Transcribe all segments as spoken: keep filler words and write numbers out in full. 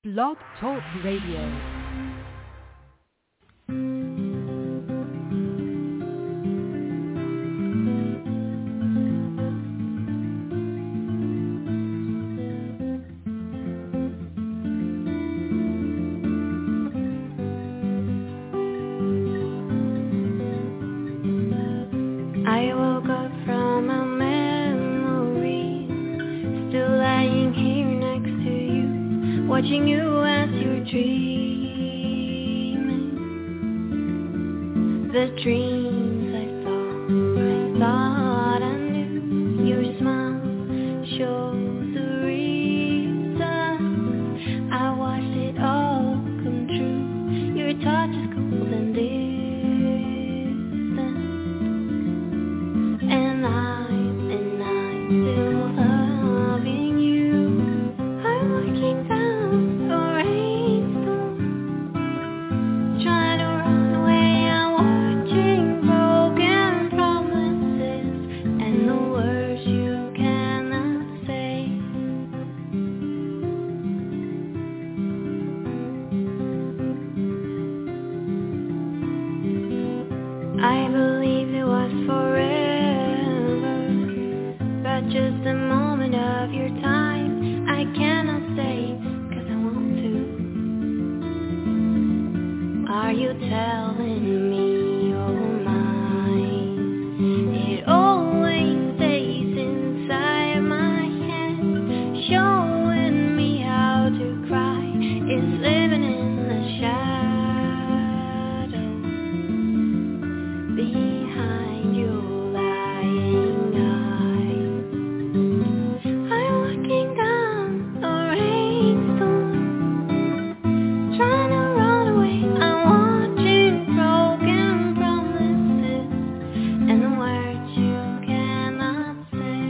Blog Talk Radio. Watching you as you're dreaming, the dreams I saw, I thought I knew. Your smile shows the reason I watched it all come true. Your touch is cold and distant, and I'm, and I'm still loving you. I'm looking down. I believed it was forever, but just a moment of your time. I cannot stay, cause I want to. Are you telling me you're mine? It always stays inside my head, showing me how to cry. It's living in the shadows behind your lying eyes. I'm looking down the rainstorm, trying to run away. I'm watching broken promises and the words you cannot say.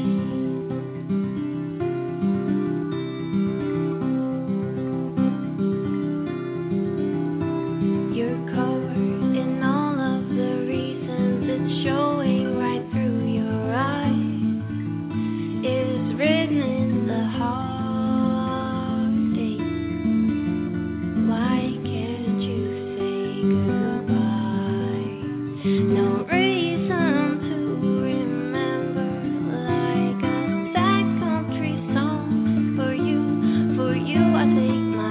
You're covered in all of the reasons, it's showing right through your eyes. It's written in the heartache. Why can't you say goodbye? No reason to remember, like a sad country song. For you, for you I take my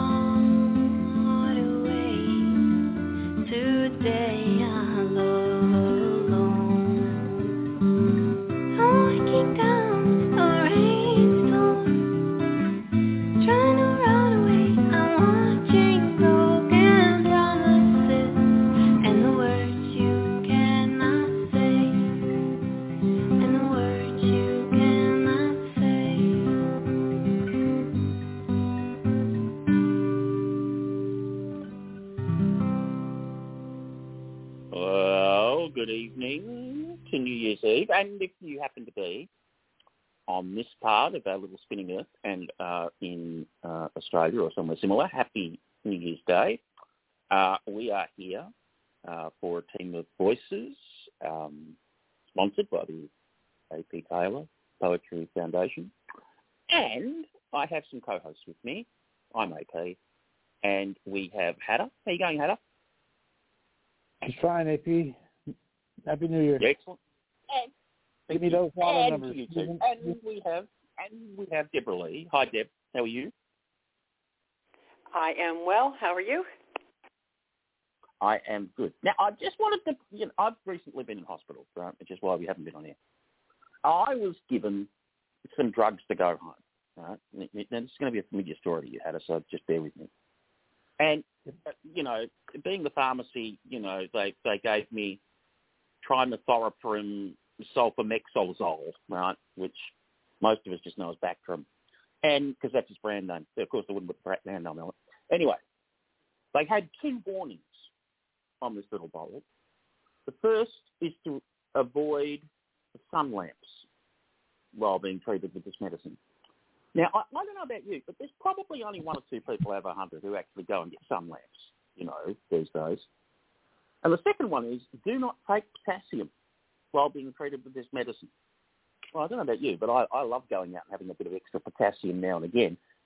heart away. Today I'm alone. I'm looking down the rainstorm, trying to run away. I'm watching broken promises and the words you cannot say, and the words you cannot say. Well, good evening to New Year's Eve, and if you happen to be on this part of our little spinning earth and uh, in uh, Australia or somewhere similar, happy New Year's Day. Uh, we are here uh, for a team of voices, um, sponsored by the A P Taylor Poetry Foundation, and I have some co-hosts with me. I'm A P, and we have Hatter. How you going, Hatter? Just fine, A P. Happy New Year. Excellent. And Give me those follow and numbers. to you too. And we have and we have Deborah Lee. Hi, Deb. How are you? I am well. How are you? I am good. Now, I just wanted to, you know, I've recently been in hospital, right, which is why we haven't been on air. I was given some drugs to go home, right? Now, this is going to be a familiar story to you, Hatter, so just bear with me. And, you know, being the pharmacy, you know, they, they gave me trimethoprim sulfamexolzole, right, which most of us just know as Bactrim, and because that's his brand name. Of course, they wouldn't put the brand name on it. Anyway, they had two warnings on this little bottle. The first is to avoid sun lamps while being treated with this medicine. Now, I, I don't know about you, but there's probably only one or two people out of a hundred who actually go and get sun lamps, you know, these days. And the second one is do not take potassium while being treated with this medicine. Well, I don't know about you, but I, I love going out and having a bit of extra potassium now and again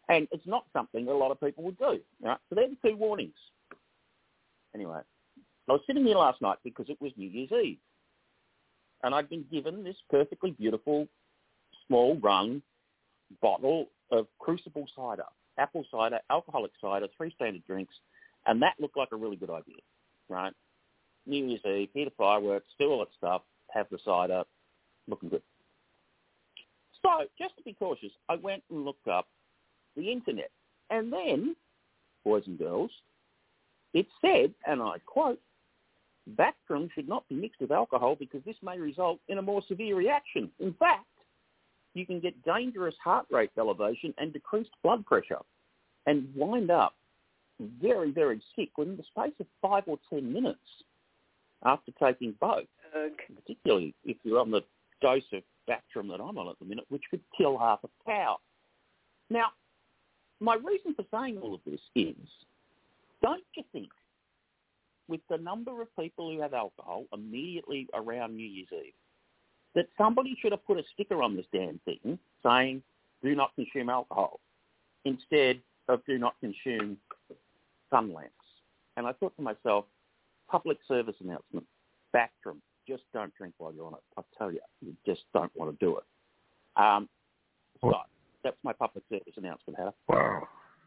And it's not something that a lot of people would do. Right? So they're the two warnings. Anyway, I was sitting here last night because it was New Year's Eve. And I'd been given this perfectly beautiful, small rung bottle of Crucible cider, apple cider, alcoholic cider, three standard drinks, and that looked like a really good idea, right? New Year's Eve, hear the fireworks, do all that stuff, have the cider, looking good. So, just to be cautious, I went and looked up the internet. And then, boys and girls, it said, and I quote, Bactrim should not be mixed with alcohol because this may result in a more severe reaction. In fact, you can get dangerous heart rate elevation and decreased blood pressure and wind up very, very sick within the space of five or ten minutes after taking both, Ugh. particularly if you're on the dose of Bactrim that I'm on at the minute, which could kill half a cow. Now, my reason for saying all of this is, don't you think, with the number of people who have alcohol immediately around New Year's Eve, that somebody should have put a sticker on this damn thing saying, do not consume alcohol, instead of do not consume sun lamps? And I thought to myself, public service announcement, Bactrim, just don't drink while you're on it. I tell you, you just don't want to do it. Um, so that's my public service announcement, Heather. Wow.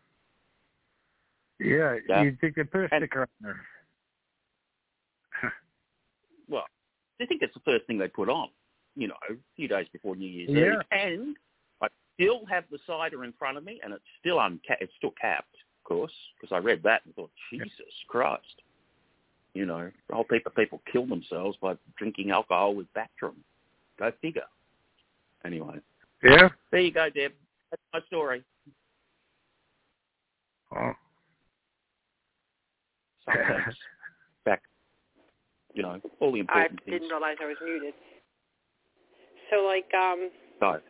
Yeah, yeah. you think they put a sticker on there. Well, I think it's the first thing they put on, you know, a few days before New Year's yeah. Eve. And I still have the cider in front of me, and it's still unca- it's still capped, of course, because I read that and thought, Jesus Christ. You know, a whole heap of people kill themselves by drinking alcohol with Bactrim. Go figure. Anyway. Yeah? There you go, Deb. That's my story. Oh. Sometimes back, you know, all the important I things. didn't realize I was muted. So, like, um, So, I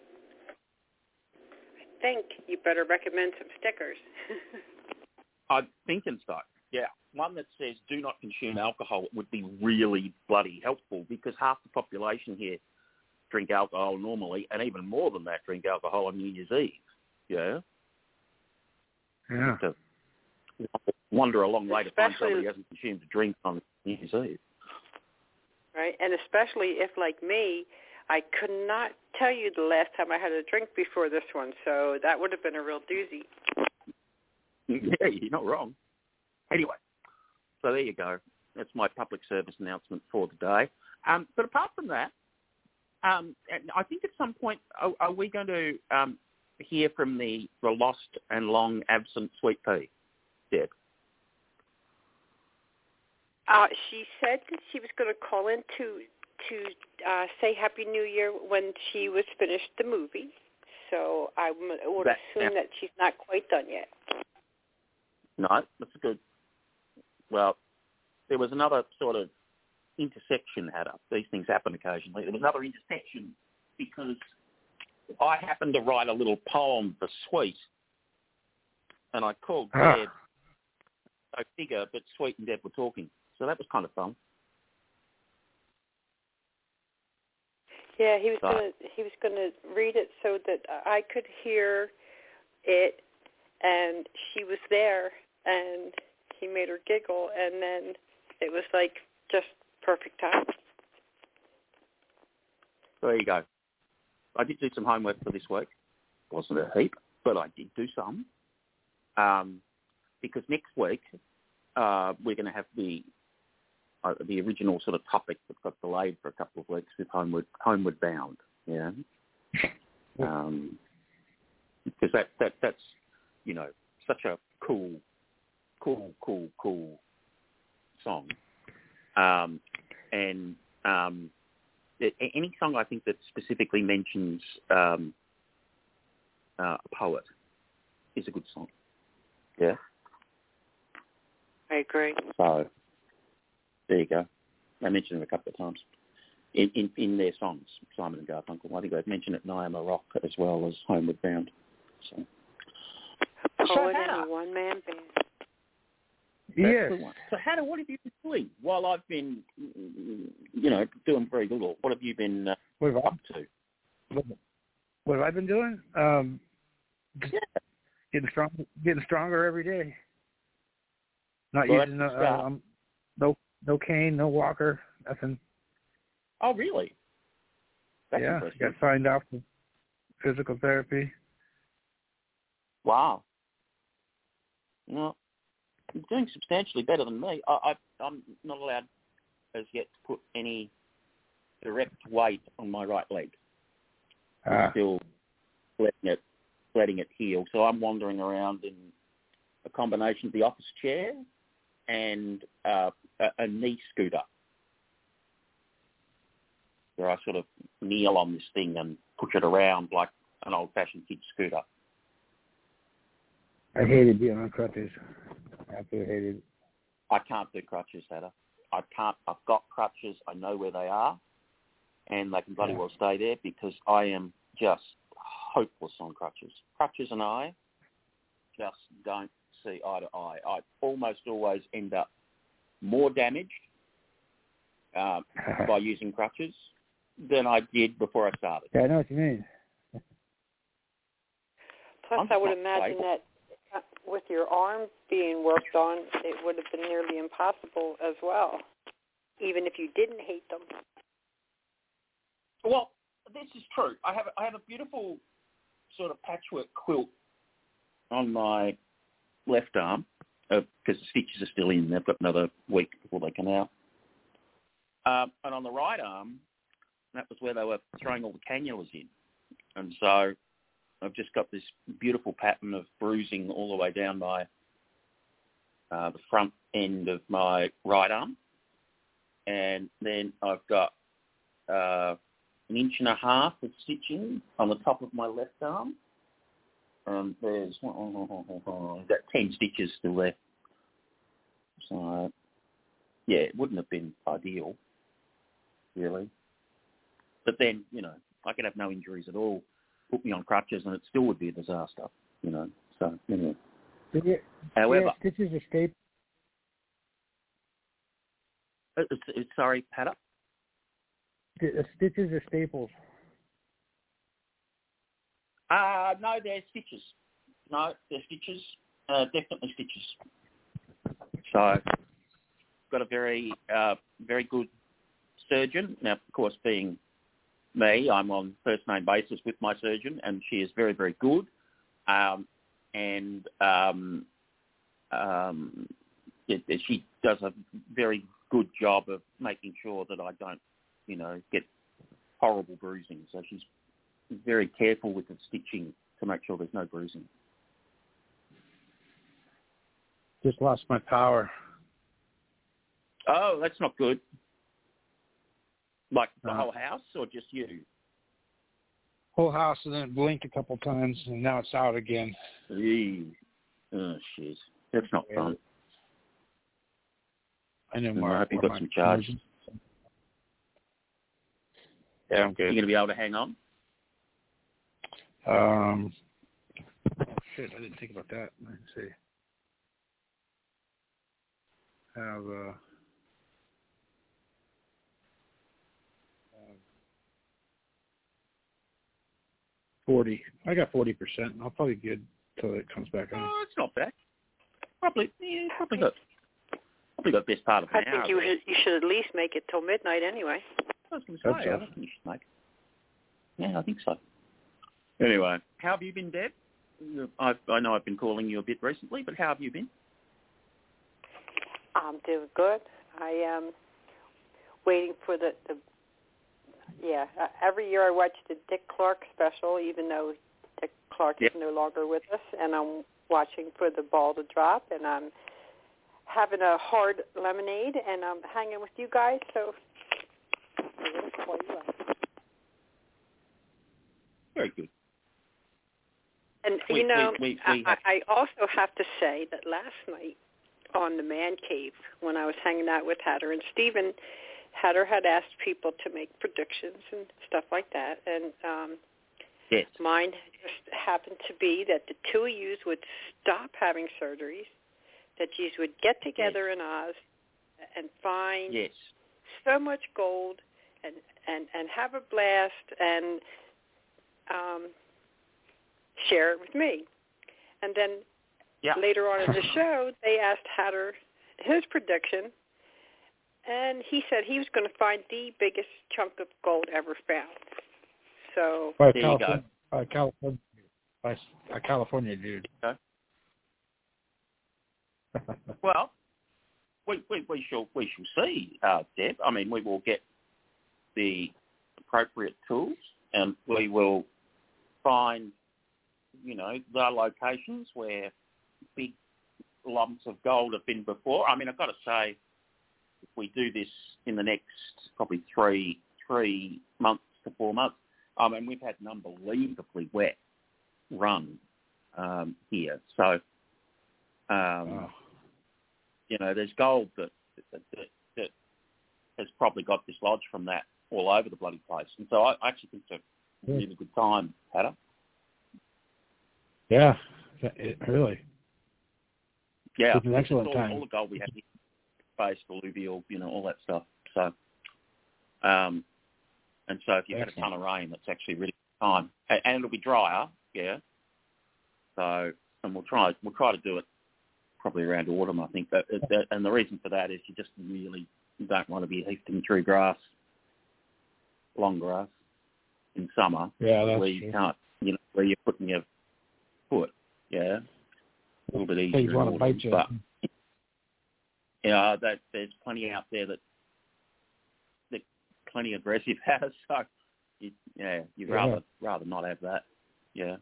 think you better recommend some stickers. I'm thinking so, yeah. One that says do not consume alcohol would be really bloody helpful because half the population here drink alcohol normally, and even more than that drink alcohol on New Year's Eve. Yeah? Yeah. To wander a long way to find Especially- somebody who hasn't consumed a drink on New Year's Eve. Right, and especially if, like me, I could not tell you the last time I had a drink before this one, so that would have been a real doozy. Yeah, you're not wrong. Anyway, so there you go. That's my public service announcement for today. Um, but apart from that, um, I think at some point, are, are we going to um, hear from the, the lost and long absent Sweet Pea, Deb? Uh, she said that she was going to call in to to uh, say Happy New Year when she was finished the movie. So I would That, assume yeah. that she's not quite done yet. No, that's good. Well, there was another sort of intersection had up. These things happen occasionally. There was another intersection because I happened to write a little poem for Sweet, and I called Ah. Deb. I figure, but Sweet and Deb were talking, so that was kind of fun. Yeah, he was So- going to he was going to read it so that I could hear it, and she was there, and he made her giggle, and then it was like just perfect time. So there you go. I did do some homework for this week. Wasn't a heap, but I did do some. Um, because next week uh, we're going to have the uh, the original sort of topic that got delayed for a couple of weeks with Homeward Homeward Bound. Yeah. Um, because that that that's you know such a cool, cool, cool, cool song. Um, and um, any song I think that specifically mentions um, uh, a poet is a good song. Yeah. I agree. So there you go. I mentioned it a couple of times in, in, in their songs, Simon and Garfunkel. I think they've mentioned it in I Am a Rock as well as Homeward Bound. So, A so poet Hannah, and a one-man band. Yes. So Hannah, what have you been doing while I've been, you know, doing very little? What have you been uh, What have, up I, to? what, what have I been doing? Um, Yeah. Getting strong, getting stronger every day. Not well, using uh, um, no no cane, no walker, nothing. Oh, really? That's yeah, impressive. got signed off for physical therapy. Wow. No, you're doing substantially better than me. I, I, I'm not allowed as yet to put any direct weight on my right leg. I'm Uh, still letting it, letting it heal. So I'm wandering around in a combination of the office chair and uh, a, a knee scooter, where I sort of kneel on this thing and push it around like an old-fashioned kid scooter. I hated being on crutches. I absolutely hated it. I can't do crutches, Hatter. I can't. I've got crutches. I know where they are, and they can bloody Yeah. well stay there because I am just hopeless on crutches. Crutches and I just don't see eye to eye. I almost always end up more damaged uh, by using crutches than I did before I started. Yeah, I know what you mean. Plus, I'm I would not imagine stable. that uh, with your arm being worked on, it would have been nearly impossible as well, even if you didn't hate them. Well, this is true. I have I have a beautiful sort of patchwork quilt on my left arm because uh, the stitches are still in. They've got another week before they come out. Um, and on the right arm, that was where they were throwing all the cannulas in. And so I've just got this beautiful pattern of bruising all the way down my uh, the front end of my right arm. And then I've got uh, an inch and a half of stitching on the top of my left arm. Um, there's oh, got ten stitches still there. So, yeah, it wouldn't have been ideal, really. But then, you know, I could have no injuries at all, put me on crutches, and it still would be a disaster, you know. So, anyway. Yeah, However, yeah, stitches are staple. uh, uh, sorry, Patter? Stitches are staples. Uh, no, they're stitches. No, they're stitches. Uh, definitely stitches. So, got a very, uh, very good surgeon. Now, of course, being me, I'm on first name basis with my surgeon, and she is very, very good. Um, and um, um, it, it, she does a very good job of making sure that I don't, you know, get horrible bruising. So she's very careful with the stitching to make sure there's no bruising. Just lost my power. Oh, that's not good. Like the No. whole house or just you? Whole house, and then it blinked a couple times, and now it's out again. Eee. Oh, shit. That's not Yeah. fun. I know Well, more. I hope you got some charge. Yeah, I'm You're good. going to be able to hang on? Um, shit, I didn't think about that. Let's see. Have uh, forty. I got forty percent. I'll probably be good till it comes back on. Oh, it's not bad. Probably, yeah, probably got, probably got best part of an I hour. think you there. should, you should at least make it till midnight anyway. I was going to Hope say, so. I don't think you should make it. Yeah, I think so. Anyway, how have you been, Deb? I, I know I've been calling you a bit recently, but how have you been? I'm doing good. I am waiting for the, the yeah, uh, every year I watch the Dick Clark special, even though Dick Clark Yep. is no longer with us, and I'm watching for the ball to drop, and I'm having a hard lemonade, and I'm hanging with you guys, so I'm going to call you up. Very good. And, We- you know, we- we- we I, have- I also have to say that last night on the Man Cave, when I was hanging out with Hatter and Stephen, Hatter had asked people to make predictions and stuff like that, and um, Yes. mine just happened to be that the two of you would stop having surgeries, that you would get together Yes. in Oz and find Yes. so much gold and, and, and have a blast and um, share it with me. And then yeah. later on in the show, they asked Hatter his prediction, and he said he was going to find the biggest chunk of gold ever found. So by there California, you go. by California, by a California dude. Okay. Well, we, we we shall we shall see, uh, Deb. I mean, we will get the appropriate tools, and we will find, you know, the locations where big lumps of gold have been before. I mean, I've got to say, if we do this in the next probably three three months to four months, I mean, we've had an unbelievably wet run um, here. So, um, wow. you know, there's gold that, that, that, that has probably got dislodged from that all over the bloody place. And so I actually think it's a really good time, Hatter. Yeah, it, really. Yeah, it's an excellent all, time. all the gold we have here, space, alluvial, you know, all that stuff. So, um, and so if you've had a ton of rain, that's actually really good time, and, and it'll be drier, yeah. So, and we'll try, we'll try to do it probably around autumn, I think. But, and the reason for that is you just really don't want to be heafting through grass, long grass, in summer, yeah, that's where you true. can't, you know, where you're putting your foot, yeah, a little bit easier. Things want to bite you. But, yeah, that there's plenty out there that that plenty aggressive has. So, you, yeah, you'd yeah. rather rather not have that. Yeah.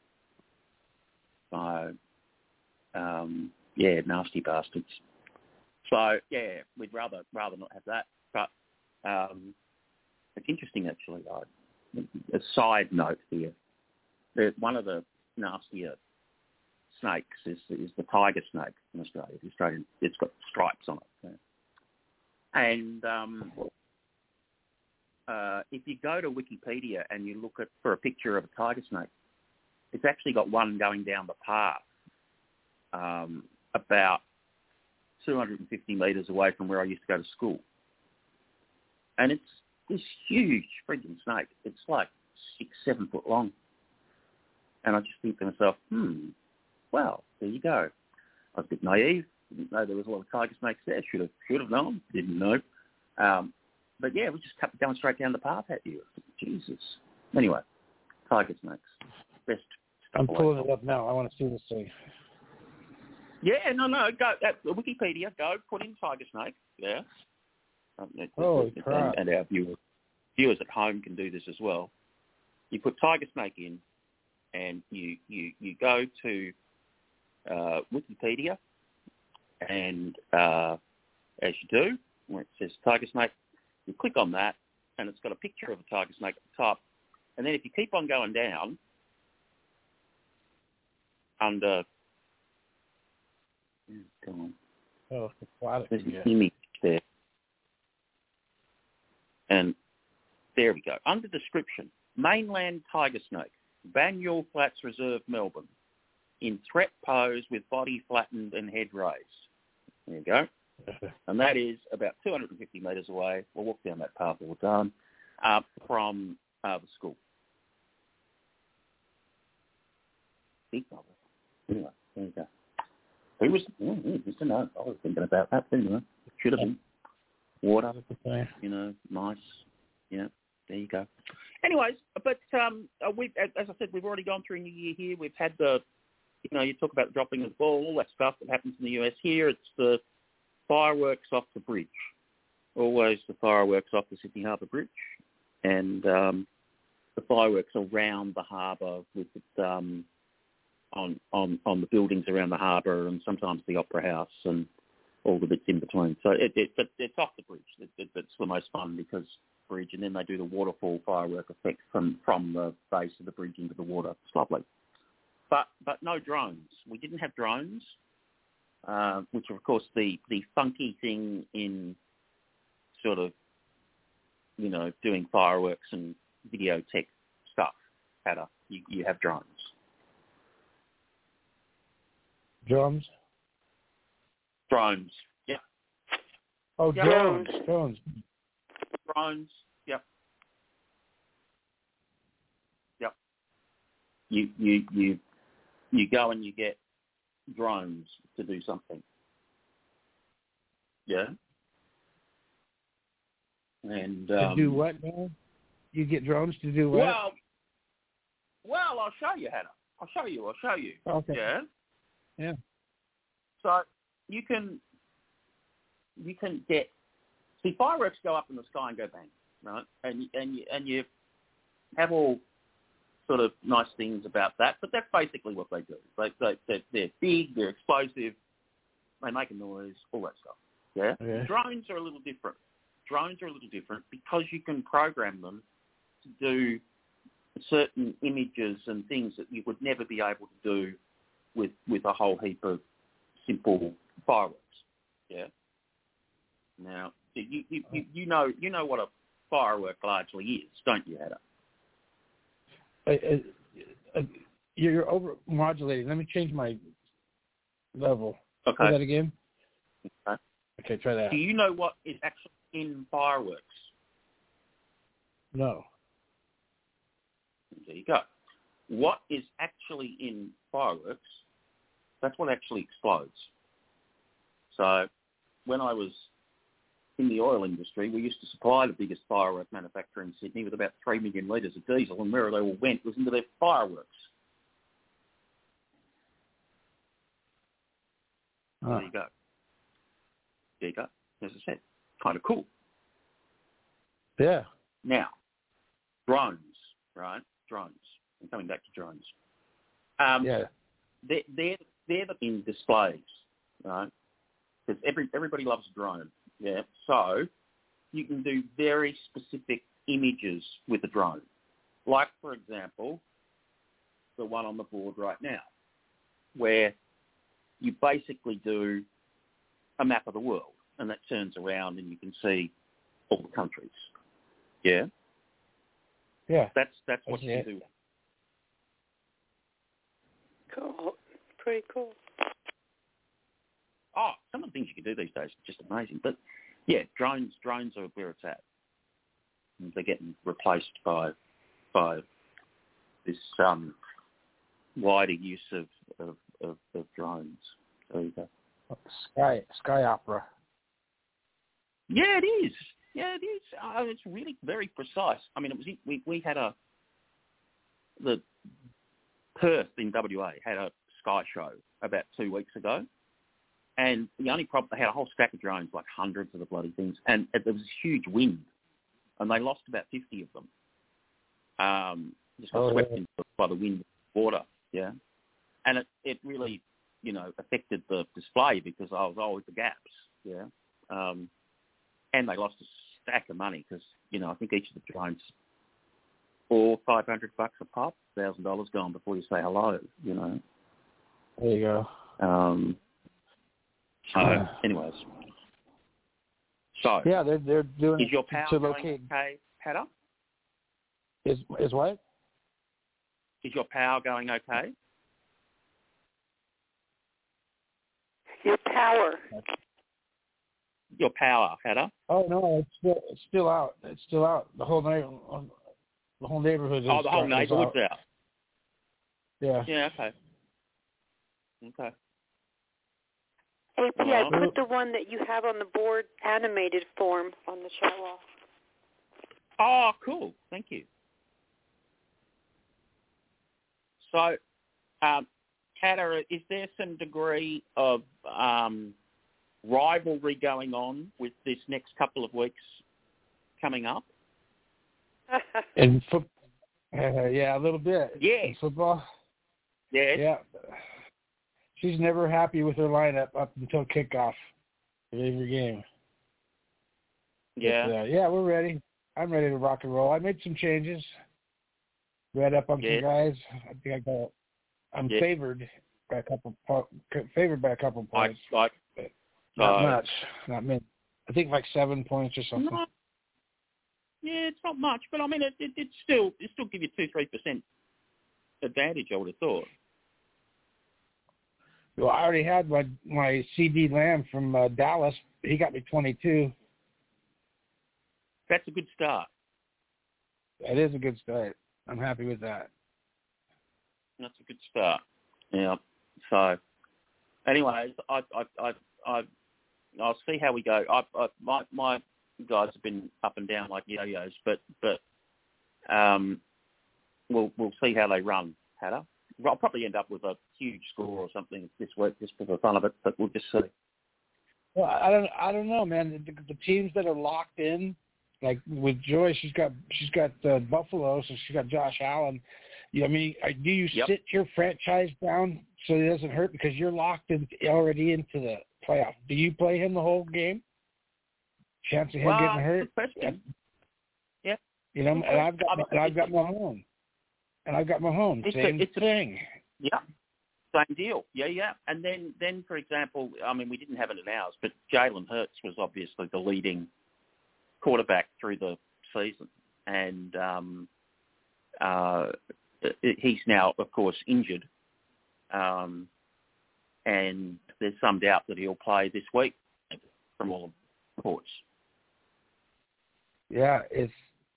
So, um, yeah, nasty bastards. So, yeah, we'd rather rather not have that. But um, it's interesting, actually. Though. A side note here: that one of the nastier snakes is is the tiger snake in Australia. The Australian, it's got stripes on it. Yeah. And um, uh, if you go to Wikipedia and you look at for a picture of a tiger snake, it's actually got one going down the path um, about two hundred fifty metres away from where I used to go to school. And it's this huge frigging snake. It's like six, seven foot long. And I just think to myself, hmm, well, there you go. I was a bit naive. Didn't know there was a lot of tiger snakes there. Should have, should have known. Didn't know. Um, but yeah, we just kept going straight down the path at you. Jesus. Anyway, tiger snakes. Best stuff. I'm pulling it up now. I want to see this thing. Yeah, no, no. Go at Wikipedia. Go put in tiger snake. Yeah. Um, it, Holy it, crap! And, and our viewers, viewers at home can do this as well. You put tiger snake in, and you you you go to uh, Wikipedia, and uh, as you do, where it says tiger snake, you click on that, and it's got a picture of a tiger snake at the top. And then if you keep on going down, under Oh, it's aquatic. there's Yeah. an image there. And there we go. Under description, mainland tiger snake, Banyule Flats Reserve, Melbourne, in threat pose with body flattened and head raised. There you go. And that is about two hundred fifty metres away. We'll walk down that path all the time, uh, from uh, the school. Big bubble. Anyway, there you go. Who was, oh, yeah, just to know, I was thinking about that, didn't I? It should have been. Water, you know, mice. Yeah, there you go. Anyways, but um, we, as I said, we've already gone through New Year here. We've had the, you know, you talk about the dropping of the ball, all that stuff that happens in the U S. Here, it's the fireworks off the bridge. Always the fireworks off the Sydney Harbour Bridge, and um, the fireworks around the harbour with it, um, on on on the buildings around the harbour, and sometimes the Opera House and all the bits in between. So it, it, it it's off the bridge. It, it, it's the most fun because bridge, and then they do the waterfall firework effect from from the base of the bridge into the water. It's lovely. But but no drones. We didn't have drones, uh, which are of course the the funky thing in sort of, you know, doing fireworks and video tech stuff. Hatter, you, you have drones. Drums? Drones, yeah. Oh, Yeah. drones, drones. Drones, yep. Yep. You, you, you, you go and you get drones to do something. Yeah. And um, to do what, man? You get drones to do what? Well, well, I'll show you, Hannah. I'll show you. I'll show you. Okay. Yeah. Yeah. So you can you can get see fireworks go up in the sky and go bang, right? And and you and you have all sort of nice things about that, but that's basically what they do. They, they they're, they're big, they're explosive, they make a noise, all that stuff. Yeah. Yeah. Drones are a little different. Drones are a little different because you can program them to do certain images and things that you would never be able to do with with a whole heap of simple fireworks. Yeah. Now you you, you, you know you know what a firework largely is, don't you, Ada? Uh, uh, you're over modulating. Let me change my level. Okay. Say that again. Okay. Okay, try that. Do you know what is actually in fireworks? No. There you go. What is actually in fireworks, that's what actually explodes. So when I was in the oil industry, we used to supply the biggest firework manufacturer in Sydney with about three million litres of diesel, and where they all went was into their fireworks. Oh. There you go. There you go. As I said, kind of cool. Yeah. Now, drones, right? Drones. I'm coming back to drones. Um, yeah. They're, they're, they're the in displays, right? Because every, everybody loves a drone, yeah? So you can do very specific images with a drone. Like, for example, the one on the board right now, where you basically do a map of the world, and that turns around and you can see all the countries. Yeah? Yeah. That's that's what That's you it. do. Cool. Pretty cool. Oh, some of the things you can do these days are just amazing. But yeah, drones drones are where it's at. And they're getting replaced by by this um, wider use of, of, of, of drones. There you go. Sky Sky Opera. Yeah, it is. Yeah, it is. Uh, it's really very precise. I mean, it was we we had a the Perth in W A had a sky show about two weeks ago, and the only problem they had a whole stack of drones, like hundreds of the bloody things, and there was this huge wind, and they lost about fifty of them. Um, just got oh, swept yeah. in by the wind and water. Yeah, and it it really you know affected the display because I was always the gaps. Yeah. Um, And they lost a stack of money because, you know, I think each of the drones, four, five hundred bucks a pop, thousand dollars gone before you say hello. You know. There you go. Um. So, Yeah. anyways. So. Yeah, they're they're doing Is your power to going locate. okay, Hatter? Is is what? Is your power going okay? Your power. Your power, Hatter? Oh no, it's still it's still out. It's still out. The whole night, the whole neighborhood is. Oh, the whole is neighbourhood's out. out. Yeah. Yeah. Okay. Okay. A P, Well, I put the one that you have on the board animated form on the show off. Oh, cool. Thank you. So, um, Hatter, is there some degree of um, rivalry going on with this next couple of weeks coming up? In foot, uh, yeah, a little bit. Yeah. In football. Yeah. Yeah. She's never happy with her lineup up until kickoff of every game. Yeah. But, uh, yeah, we're ready. I'm ready to rock and roll. I made some changes. Read up on Yeah. some guys. I think I got. I'm Yeah. favored by a couple. Favored by a couple Like, points. like, Not uh, much. Not many. I think like seven points or something. no, yeah, it's not much, but I mean, it, it, it still it still give you two three percent advantage. I would have thought. Well, I already had my my C D Lamb from uh, Dallas. He got me twenty-two. That's a good start. That is a good start. I'm happy with that. That's a good start. Yeah. So, anyways, I, I, I, I, I'll see how we go. I, I, my, my guys have been up and down like yo-yos, but, but, um, we'll, we'll see how they run, Hatter. I'll probably end up with a huge score or something this week just for the fun of it, but we'll just see. Well, I don't, I don't know, man. The, the teams that are locked in, like with Joy, she's got, she's got uh, Buffalo, so she's got Josh Allen. You know, I mean, do you Yep. sit your franchise down so it doesn't hurt because you're locked in already into the playoff? Do you play him the whole game? Chance of him well, getting hurt? Good question. Yeah. You know, Good and I've got, I mean, and I've got Mahomes, and I've got Mahomes. It's Same a, it's thing. A, yeah. Same deal. Yeah, yeah. And then, then, for example, I mean, we didn't have it in ours, but Jalen Hurts was obviously the leading quarterback through the season, and um, uh, he's now, of course, injured, um, and there's some doubt that he'll play this week from all reports. Yeah, it's.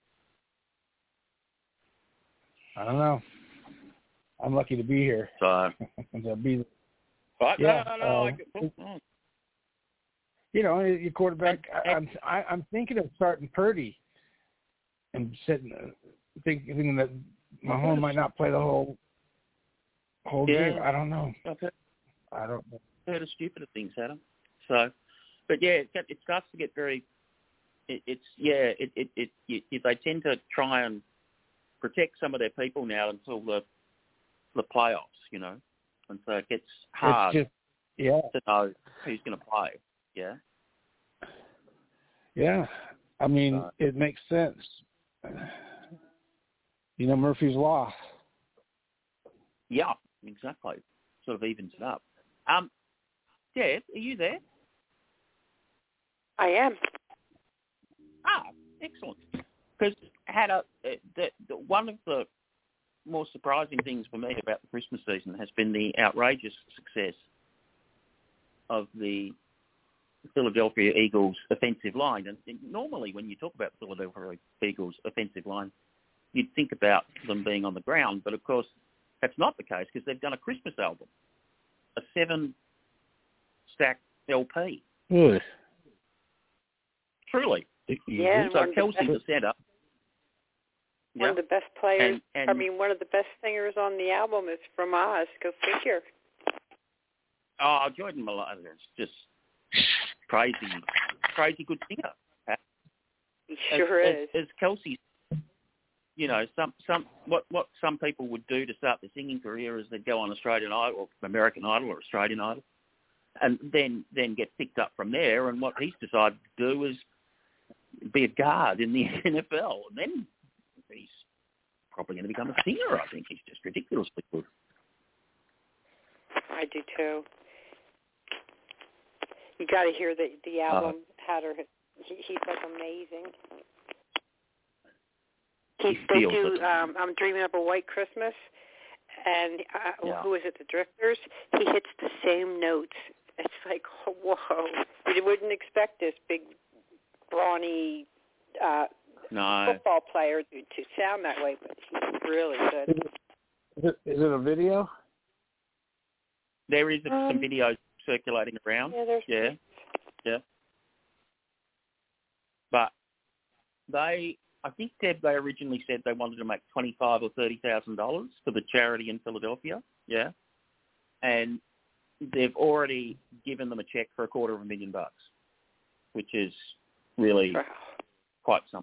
I don't know. I'm lucky to be here. So, to be, but yeah, no, no, no, uh, I get, oh, you know, your quarterback. And, I'm I, I'm thinking of starting Purdy, and sitting uh, thinking, thinking that Mahomes might not play the whole whole yeah, game. I don't know. I've heard, I don't know. heard of stupider things, Adam. So, but yeah, it, it starts to get very. It, it's yeah, it it, it it it they tend to try and protect some of their people now until the the playoffs, you know, and so it gets hard It's just, yeah, to know who's going to play. Yeah. yeah. I mean, Uh, it makes sense. You know, Murphy's Law. Yeah, exactly. Sort of evens it up. Um, Deb, are you there? I am. Ah, excellent. Because had a the, the, one of the more surprising things for me about the Christmas season has been the outrageous success of the Philadelphia Eagles offensive line. And, and normally when you talk about the Philadelphia Eagles offensive line, you'd think about them being on the ground. But, of course, that's not the case because they've done a Christmas album, a seven-stack L P. Ugh. Truly. Yeah, So one of the Kelsey's best- the centre. One Yeah. of the best players. And- and- I mean, one of the best singers on the album is from Oz. Go figure. Oh, Jordan Malone is just crazy, crazy good singer. He sure as, is. As, as Kelsey, you know, some some what what some people would do to start their singing career is they'd go on Australian Idol, or American Idol, or Australian Idol, and then then get picked up from there. And what he's decided to do is be a guard in the N F L, and then he's probably going to become a singer. I think he's just ridiculously good. I do too. You got to hear the the album. Uh, Hatter, he, he's like amazing. He, He they feels do. it. Um, I'm dreaming of a white Christmas, and uh, Yeah. who is it? The Drifters. He hits the same notes. It's like whoa. You wouldn't expect this big, brawny uh, No, football player to, to sound that way, but he's really good. Is it, is it a video? there is Um, some videos circulating around. Yeah, there's Yeah, yeah. But they, I think, Deb, they originally said they wanted to make twenty-five or thirty thousand dollars for the charity in Philadelphia. Yeah, and they've already given them a check for a quarter of a million bucks, which is really wow. quite something.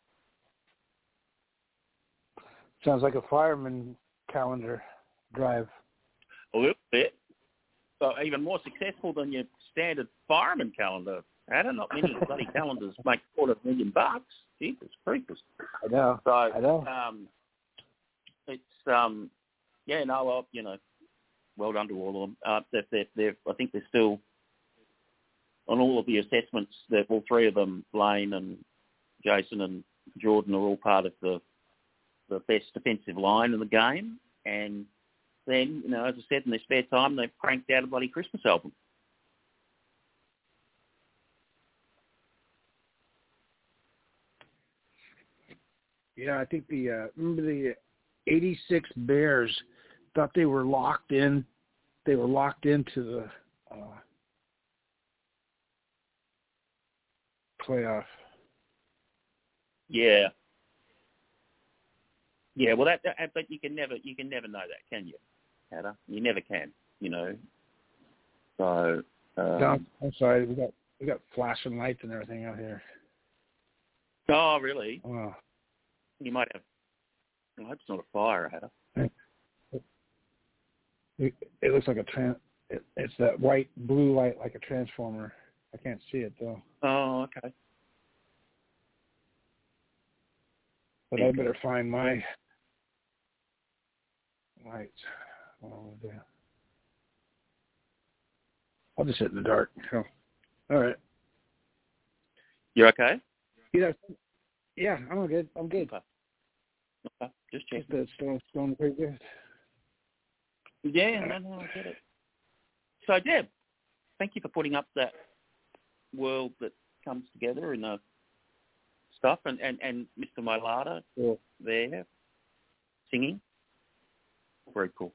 Sounds like a fireman calendar drive. A little bit. So even more successful than your standard fireman calendar. I don't know many bloody calendars make a quarter of a million bucks. Jesus creepers. I know. So, I know. um, it's, um, yeah, no, well, you know, well done to all of them. Uh, they're, they're, they're, I think they're still, on all of the assessments, that all three of them, Lane and Jason and Jordan, are all part of the the best defensive line in the game. And then, you know, as I said, in their spare time, they've cranked out a bloody Christmas album. Yeah, I think the uh, remember the eighty-six Bears thought they were locked in they were locked into the uh, playoff. Yeah. Yeah, well, that, that, but you can never, you can never know that, can you, Hatter? You never can, you know. So. Um, no, I'm sorry. We got we got flashing lights and everything out here. Oh, really? Oh. You might have. I hope it's not a fire, Hatter. It, it, it looks like a tran. It, it's that white blue light like a transformer. I can't see it though. Oh, okay. But I better find my lights. Oh, yeah. I'll just sit in the dark. So, all right. You okay? Yeah. Yeah, I'm good. I'm good. Okay. Okay. Just checking. Just the storm's going pretty good. Yeah, no, no, I get it. So, Deb, thank you for putting up that world that comes together and the stuff, and, and, and Mister Milata yeah. there singing. Very cool.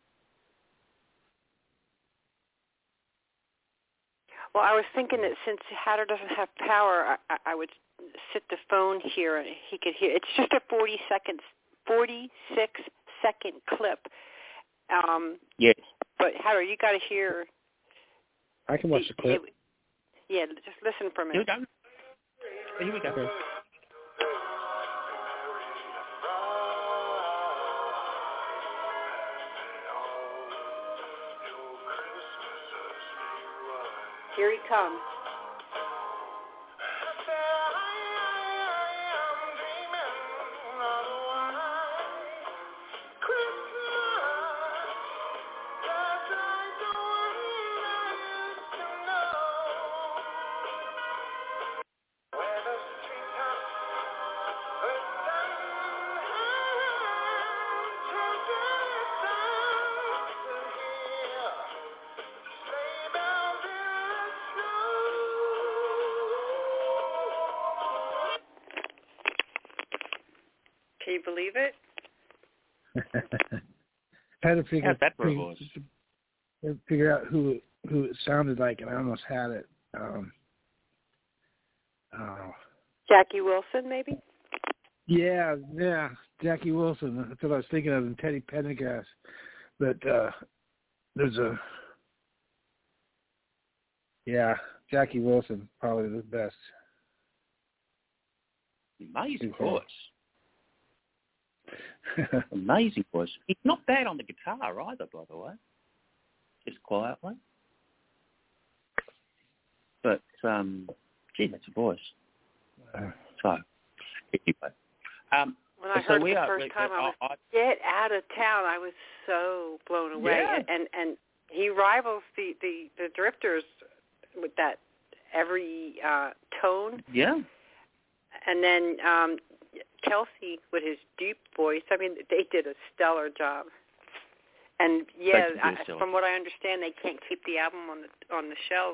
Well, I was thinking that since Hatter doesn't have power, I, I would sit the phone here and he could hear. It's just a forty seconds, forty-six second clip. Um, yes. But Hatter, you got to hear. I can watch the clip. It, yeah, just listen for a minute. Here we go. Here we go. Okay. Here he comes. Can you believe it? I had to figure, How's that for a figure, voice? figure out who who it sounded like, and I almost had it. Um, oh. Jackie Wilson, maybe? Yeah, yeah, Jackie Wilson. That's what I was thinking of, and Teddy Pendergrass. But uh, there's a, yeah, Jackie Wilson, probably the best. Amazing voice. Amazing voice. He's not bad on the guitar either, by the way. Just quietly. But, um, gee, that's a voice. Uh, so, anyway. Um, when I so heard we it the are, first we, time, I was, I, get out of town. I was so blown away. Yeah. And, and he rivals the, the, the Drifters with that every uh, tone. Yeah. And then um, Kelsey with his deep voice. I mean, they did a stellar job. And yeah, I, from what I understand, they can't keep the album on the on the shelves.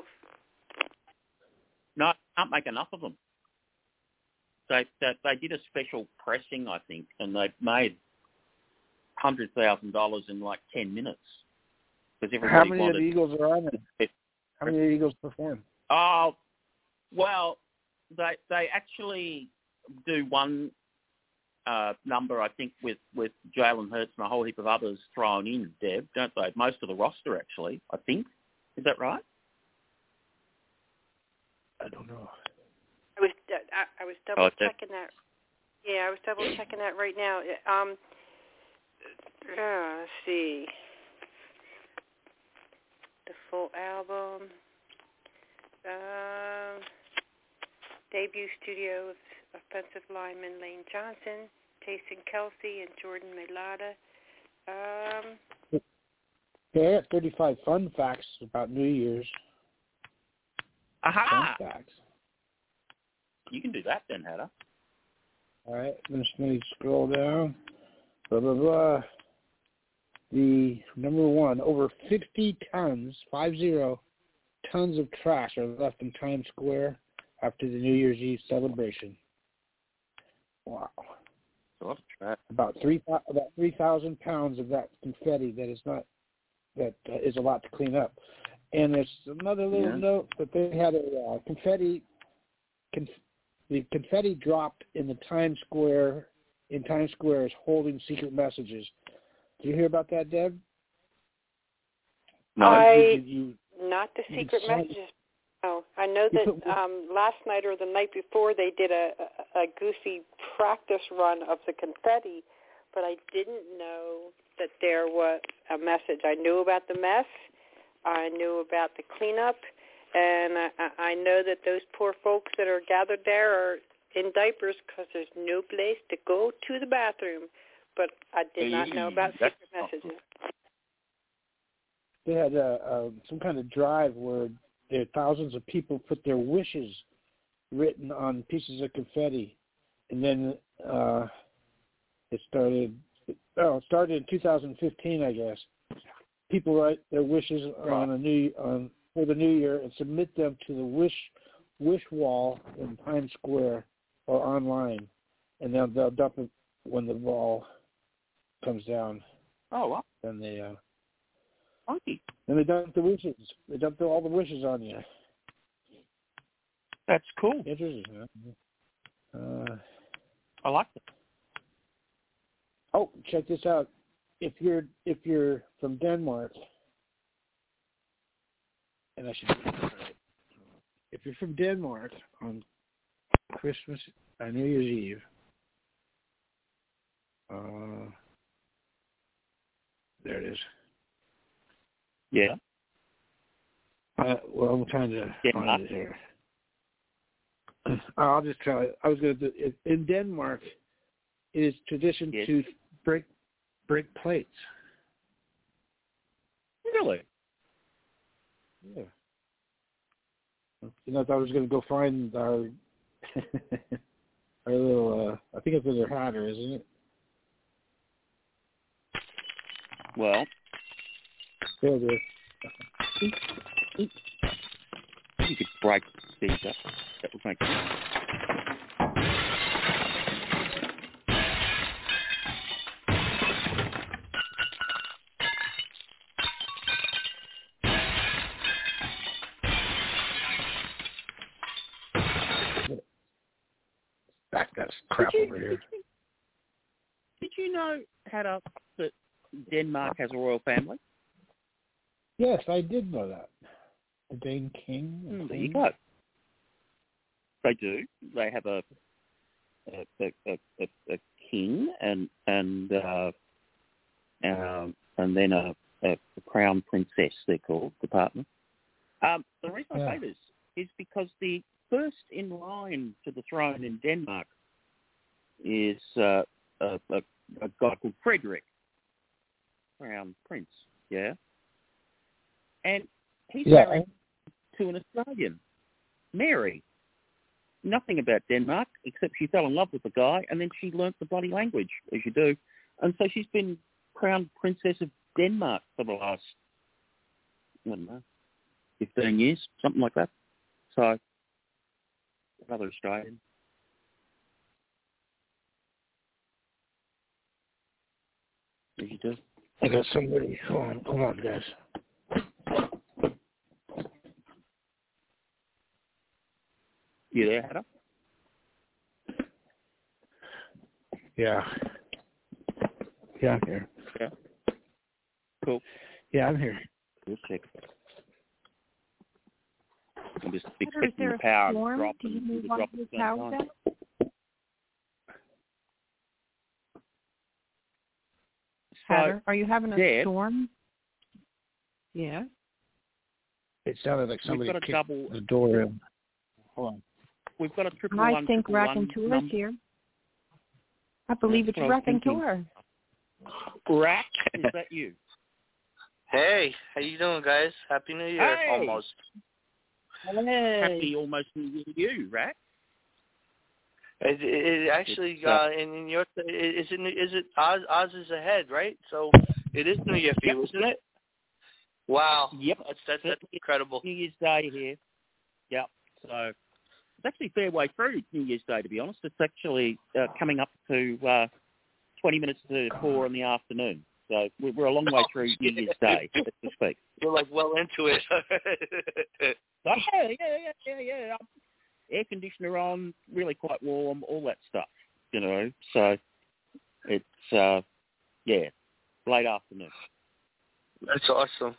No, can't make enough of them. They, they they did a special pressing, I think, and they made hundred thousand dollars in like ten minutes. Because everybody How many wanted, of the Eagles are on it? How many of the Eagles perform? Oh, well, they they actually do one uh, number, I think, with, with Jalen Hurts and a whole heap of others thrown in, Deb, don't they? Most of the roster, actually, I think. Is that right? I don't know. I was I, I was double oh, checking that. Yeah, I was double checking that right now. Um, uh, let's see. The full album. Um, debut studio of offensive lineman Lane Johnson, Jason Kelsey, and Jordan Mailata. Um, yeah, I got thirty-five fun facts about New Year's. Aha! Fun facts. You can do that then, Hatter. All right, let's me scroll down. Blah, blah, blah. The number one, over fifty tons, five zero, tons of trash are left in Times Square after the New Year's Eve celebration. Wow. A lot of trash. About three about three thousand pounds of that confetti that is not that uh, is a lot to clean up. And there's another little Yeah. note that they had a uh, confetti, conf- the confetti dropped in the Times Square, in Times Square is holding secret messages. Did you hear about that, Deb? No. I, Did you, not the you secret saw- messages. No, I know You that put- um, last night or the night before they did a, a, a goofy practice run of the confetti, but I didn't know that there was a message. I knew about the mess. I knew about the cleanup, and I, I know that those poor folks that are gathered there are in diapers because there's no place to go to the bathroom. But I did not know about That's secret messages. they had a, a, some kind of drive where there, thousands of people put their wishes written on pieces of confetti, and then uh, it started. Oh, it started in two thousand fifteen, I guess. People write their wishes on a new on for the new year and submit them to the wish wish wall in Times Square or online, and then they'll dump it when the wall comes down. Oh, well, Then they uh, funky. then they dump the wishes. They dump all the wishes on you. That's cool. Interesting. Huh? Uh, I like it. oh, check this out. If you're if you're from Denmark, and I should if you're from Denmark on Christmas or New Year's Eve, uh, there it is. Yeah. Uh, well, I'm trying to Denmark. find it here. I'll just try it. I was going to do, in Denmark, it is tradition Yes. to break break plates. Really? Yeah. You know, I thought I was going to go find our our little. Uh, I think it's in their hatter, isn't it? Well, There it is. you could break these up. That would make sense. Back that crap Did you- over here. Did you know, Hatter, that Denmark has a royal family? Yes, I did know that. The Dane King. and Mm, there you Queen. go. They do. They have a a, a, a, a, a king and and uh, um, and then a, a, a crown princess. They're called the partner. Um, the reason I Yeah. say this is because the first in line to the throne in Denmark is uh, a, a, a guy called Frederick, crown prince. Yeah, and he's Yeah. married to an Australian, Mary. Nothing about Denmark, except she fell in love with the guy, and then she learnt the bloody language, as you do. And so she's been crowned Princess of Denmark for the last, I don't know, fifteen years, something like that. So, another Australian. As you do. I got somebody. Hold on, hold on, guys. You there, Hatter? Yeah. Yeah, I'm here. Yeah. Cool. Yeah, I'm here. Just a sec. I'm just Is expecting there the a power to storm? drop Do you and need the one drop of at the the same power time. down? So, Hatter, are you having a Deb, storm? Yeah. It sounded like somebody we've got a kicked double. the door in. Hold on. We've got a triple I one, think triple one Raconteur number. is here. I believe That's it's what I was thinking. Raconteur. Rack, is that you? Hey, how you doing, guys? Happy New Year, Hey. almost. Happy almost New Year to you, Rack. It, it, it actually, It's, uh, uh, in, in your, is it, is it Oz? Oz is ahead, right? So it is New Year for you, Yep. isn't it? Wow. Yep. That's that's, that's incredible. New Year's Day here. Yep. So it's actually fair way through New Year's Day, to be honest. It's actually uh, coming up to uh, twenty minutes to four in the afternoon. So we- we're a long way through New Year's Day, so to speak. You're like well into it. So, yeah, yeah, yeah, yeah, yeah. Air conditioner on, really quite warm, all that stuff, you know. So it's, uh, yeah, late afternoon. That's awesome.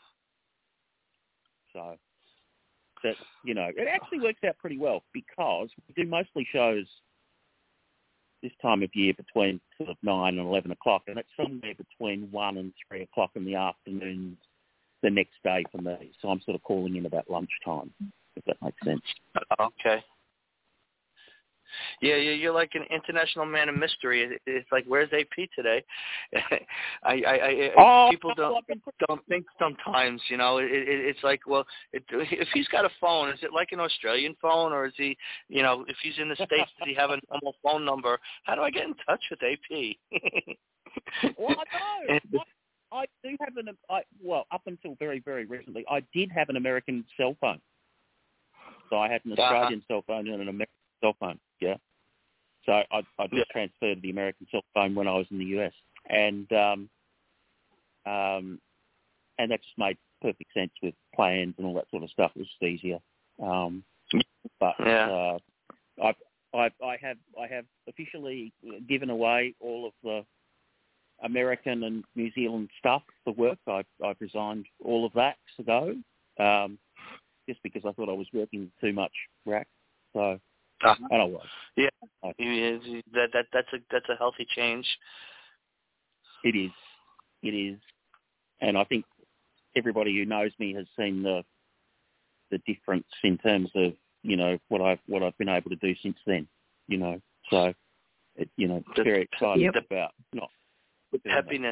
So that, you know, it actually works out pretty well because we do mostly shows this time of year between sort of nine and eleven o'clock, and it's somewhere between one and three o'clock in the afternoon the next day for me. So I'm sort of calling in about lunchtime, if that makes sense. Okay. Yeah, you're like an international man of mystery. It's like, where's A P today? I, I, I Oh, people don't don't think sometimes. You know, it, it, it's like, well, it, if he's got a phone, is it like an Australian phone, or is he, you know, if he's in the States, does he have a normal phone number? How do I get in touch with A P? Well, I know. I, I do have an. I, well, up until very, very recently, I did have an American cell phone. So I had an Australian uh-huh. cell phone and an American cell phone. Yeah. So I, I just yeah. transferred the American cell phone when I was in the U S, and um, um, and that just made perfect sense with plans and all that sort of stuff. It was just easier. Um, but yeah. uh, I, I, I have I have officially given away all of the American and New Zealand stuff for work. I, I've resigned all of that ago, um, just because I thought I was working too much rack. So. Uh, and I was. Yeah, I, that that that's a that's a healthy change. It is, it is, and I think everybody who knows me has seen the the difference in terms of you know what I've what I've been able to do since then. You know, so it, you know, the, very excited yep. about not happiness.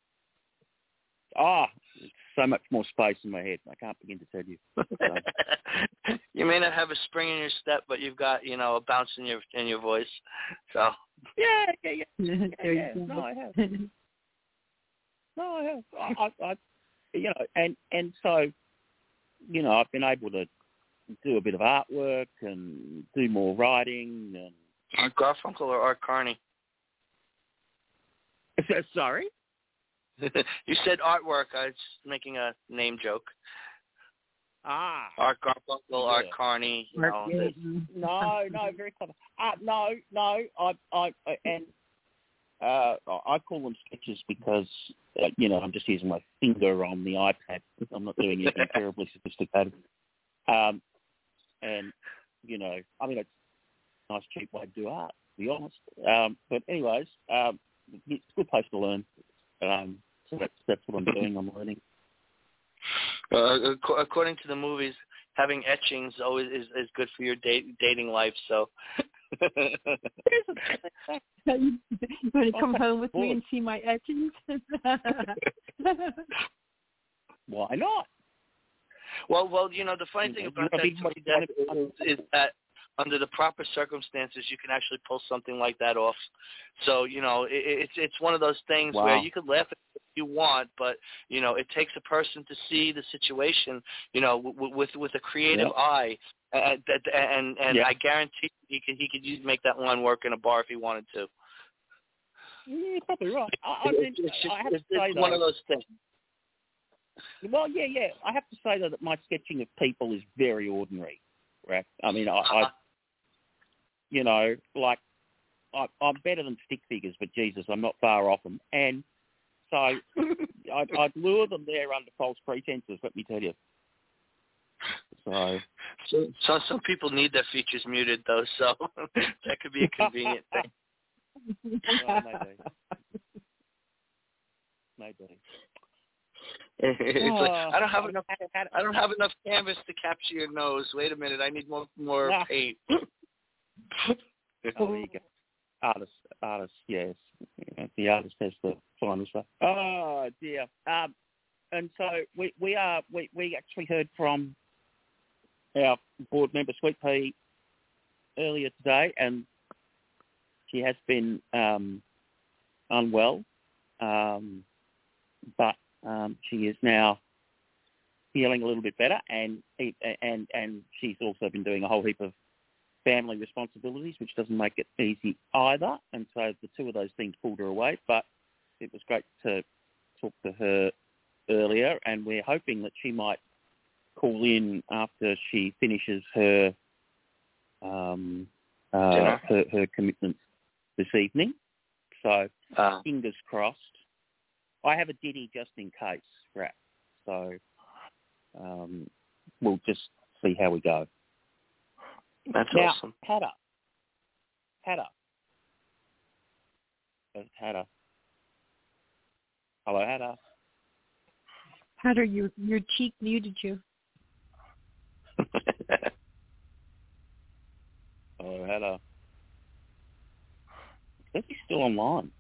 Ah, so much more space in my head. I can't begin to tell you. So. You may not have a spring in your step, but you've got, you know, a bounce in your in your voice. So yeah, yeah, yeah. yeah, yeah. No, I have. No, I have. I, I, I, you know, and and so, you know, I've been able to do a bit of artwork and do more writing and. Art Garfunkel or Art Carney? Sorry. You said artwork. I was just making a name joke. Ah. Art Garfunkel, yeah. Art Carney. You know, no, no, very clever. Uh, no, no, I, I, and uh, I call them sketches because, uh, you know, I'm just using my finger on the iPad. I'm not doing anything terribly sophisticated. Um, and, you know, I mean, it's a nice, cheap way to do art, to be honest. Um, but anyways, um, it's a good place to learn. Um, so that's that's what I'm doing. I'm learning. Uh, according to the movies, having etchings always is, is good for your date, dating life. So. You want to come home with me and see my etchings? Why not? Well, well, you know, the funny thing about that, is, is that under the proper circumstances, you can actually pull something like that off. So, you know, it, it's it's one of those things wow. where you could laugh at it if you want, but, you know, it takes a person to see the situation, you know, w- with with a creative yep. eye. And and, and yep. I guarantee he could he could use, make that line work in a bar if he wanted to. Yeah, you're probably right. I, I mean, it's just, I have it's, to say it's though, one of those things. Well, yeah, yeah. I have to say though that my sketching of people is very ordinary, right? I mean, I, I you know, like I, I'm better than stick figures, but Jesus, I'm not far off them. And so I'd, I'd lure them there under false pretenses. Let me tell you. So, so, so some people need their features muted though, so that could be a convenient thing. Well, maybe. Maybe. It's oh, like, I don't have enough. I don't have enough canvas to capture your nose. Wait a minute, I need more more no. paint. Oh, there you go. Artist, artist, yes. The artist has the final stuff. Oh dear. Um, and so we we are we, we actually heard from our board member Sweet Pea earlier today, and she has been um, unwell, um, but um, she is now feeling a little bit better, and and and she's also been doing a whole heap of family responsibilities, which doesn't make it easy either. And so the two of those things pulled her away. But it was great to talked to her earlier, and we're hoping that she might call in after she finishes her um, uh, her, her commitments this evening. So uh, fingers crossed. I have a ditty just in case, Rat. So um, we'll just see how we go. That's now, awesome. Hatter. Hatter. Hatter. Hello, Hatter. Hatter, your your cheek muted you. Hello, Hatter. I think he's still online.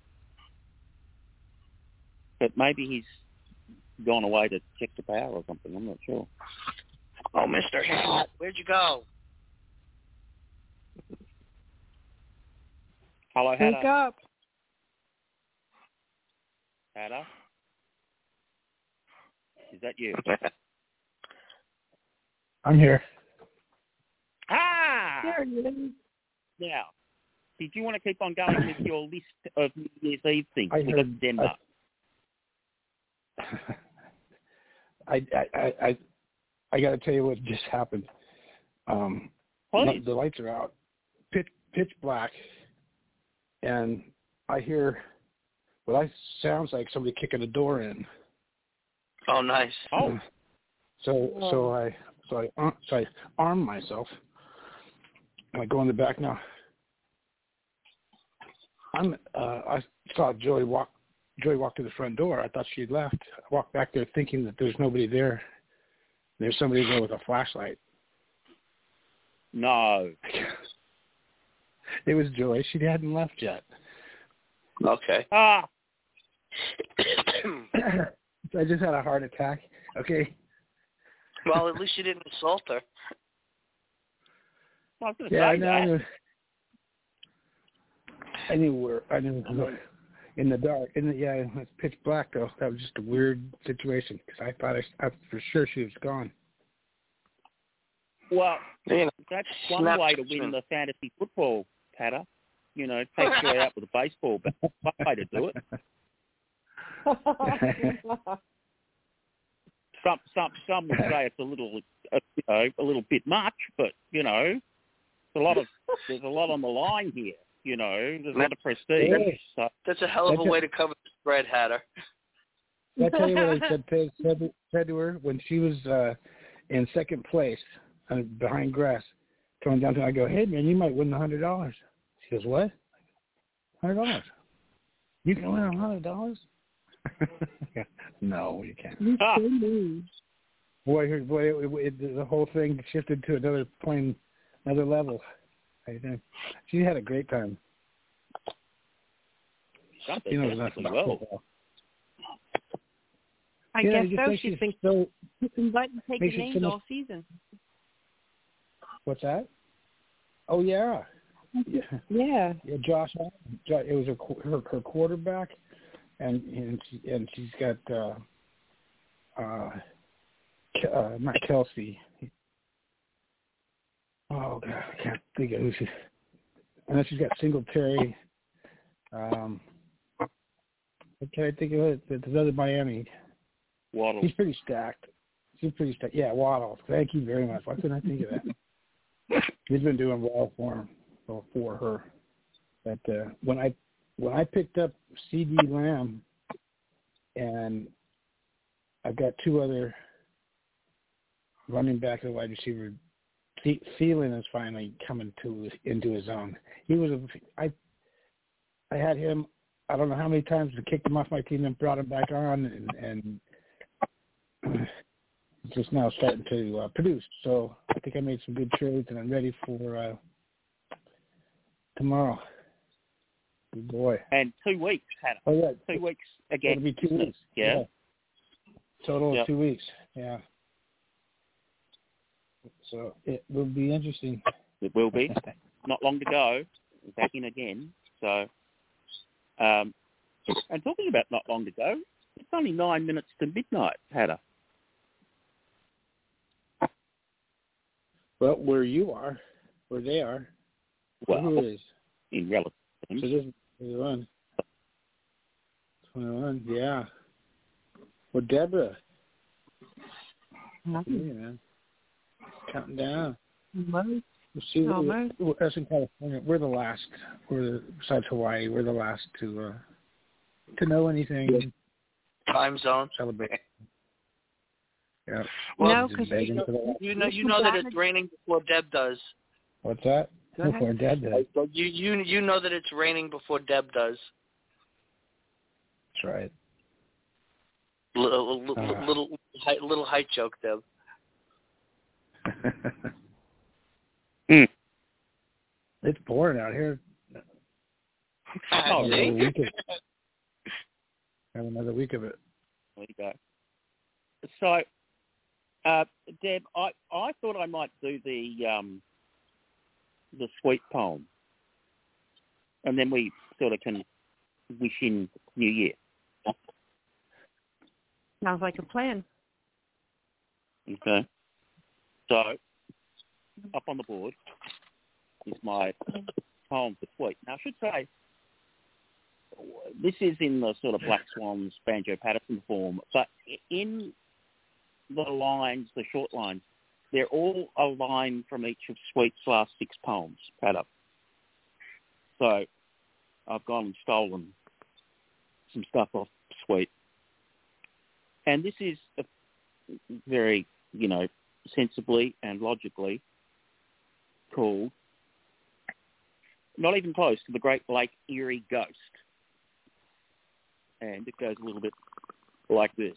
But maybe he's gone away to check the power or something. I'm not sure. Oh, Mister Hat, where'd you go? Hello, Hatter. Wake up. Hatter? Is that you? I'm here. Ah! There you is. Now, did you want to keep on going with your list of New Year's Eve things? I We heard, got Denver. I, I, I, I, I got to tell you what just happened. Um, Please. the lights are out, pitch, pitch black, and I hear what I sounds like somebody kicking a door in. Oh, nice. Oh. So, so I, so I, uh, so I arm myself, and I go in the back now. I'm, uh, I saw Joey walk. Joey walked to the front door. I thought she had left. I walked back there thinking that there's nobody there. There's somebody there with a flashlight. No. It was Joey. She hadn't left yet. Okay. Ah. I just had a heart attack. Okay. Well, at least you didn't assault her. I was going Yeah, I say know. that. I knew. I knew where. I knew in the dark. In the yeah, it's pitch black though. That was just a weird situation because I thought I, I for sure she was gone. Well, You know, that's one snap way to judgment. win the fantasy football, Patter. You know, take Joy out with a baseball bat. One way to do it. Some some some would say it's a little, uh, you know, a little bit much, but you know, a lot of there's a lot on the line here. You know, there's a lot of prestige. So, That's a hell of a That's way a- to cover the spread, Hatter. I tell you what I said, to, said, said to her when she was uh, in second place uh, behind grass, coming down to. I go, hey man, you might win the hundred dollars. She goes, what? Hundred dollars? You can win a hundred dollars? No, you can't. You Ah. so moved. Boy, her- boy, it, it, it, the whole thing shifted to another plane, another level. I think she had a great time. done She knows fantastically nothing about well. football. I Yeah, guess you just so. think She's she's been so. invited to take makes the you names so much- all season. What's that? Oh yeah, yeah. Yeah. Yeah, Josh. Jo- It was her qu- her, her quarterback, and and she and she's got uh, uh, Ke- uh not Kelsey. Oh God, I can't think of who she. And then she's got Singletary. Um, what can I think of it? There's another Miami. Waddle. He's pretty stacked. He's pretty stacked. Yeah, Waddle. Thank you very much. Why couldn't I think of that? He's been doing well for him, or for her. But uh, when I when I picked up C D Lamb, and I've got two other running back and wide receiver, Th- Thielen is finally coming to into his own. He was a I I had him. I don't know how many times I kicked him off my team and brought him back on, and, and just now starting to uh, produce. So I think I made some good trades, and I'm ready for uh, tomorrow. Good boy. And two weeks, Hannah. Oh yeah, Two weeks again. it'll be two weeks. Yeah. Total Yep. of two weeks. Yeah. So it will be interesting. It will be. Not long to go. Back in again. So, um, and talking about not long to go, it's only nine minutes to midnight, Hannah. Well, where you are, where they are, Well, who it is. in relative So terms. this is twenty-one. twenty-one, yeah. Well, Deborah. Nothing. Yeah, man. Counting down. Almost. We'll see. Almost. We're, we're, us in California, we're the last. We're the, besides Hawaii, we're the last to uh, to know anything. Time zone. Celebrate. Yeah. Well, no, because you know, you know, you know that it's raining before Deb does. What's that? Before Deb does. You you you know that it's raining before Deb does. That's right. Little little uh. little, height, little height joke, Deb. mm. It's boring out here. Oh, another week of it. Have another week of it. There you go. So, uh, Deb, I, I thought I might do the um, the sweet poem, and then we sort of can wish in New Year. Sounds like a plan. Okay. So, up on the board is my poem for sweet. Now, I should say, this is in the sort of Black Swans, Banjo Patterson form, but in the lines, the short lines, they're all a line from each of Sweet's last six poems, Patter. So I've gone and stolen some stuff off Sweet. And this is a very, you know, sensibly and logically called Not Even Close to the Great Lake Erie Ghost. And it goes a little bit like this.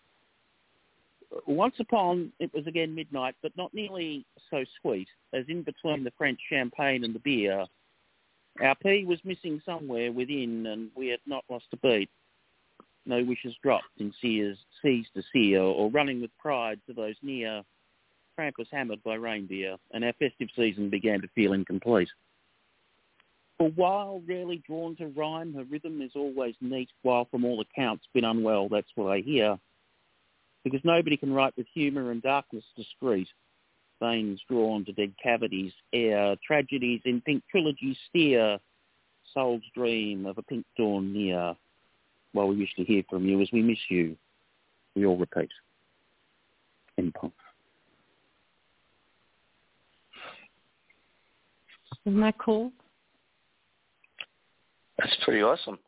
Once upon, it was again midnight, but not nearly so sweet, as in between the French champagne and the beer, our pea was missing somewhere within, and we had not lost a beat. No wishes dropped in seas, seas to sear, or running with pride to those near, Krampus hammered by reindeer, and our festive season began to feel incomplete. For while rarely drawn to rhyme, her rhythm is always neat, while from all accounts been unwell, that's what I hear. Because nobody can write with humour and darkness discreet. Veins drawn to dead cavities, air, tragedies in pink trilogy steer, soul's dream of a pink dawn near. While we wish to hear from you as we miss you, we all repeat. End poem. Isn't that cool? That's pretty awesome.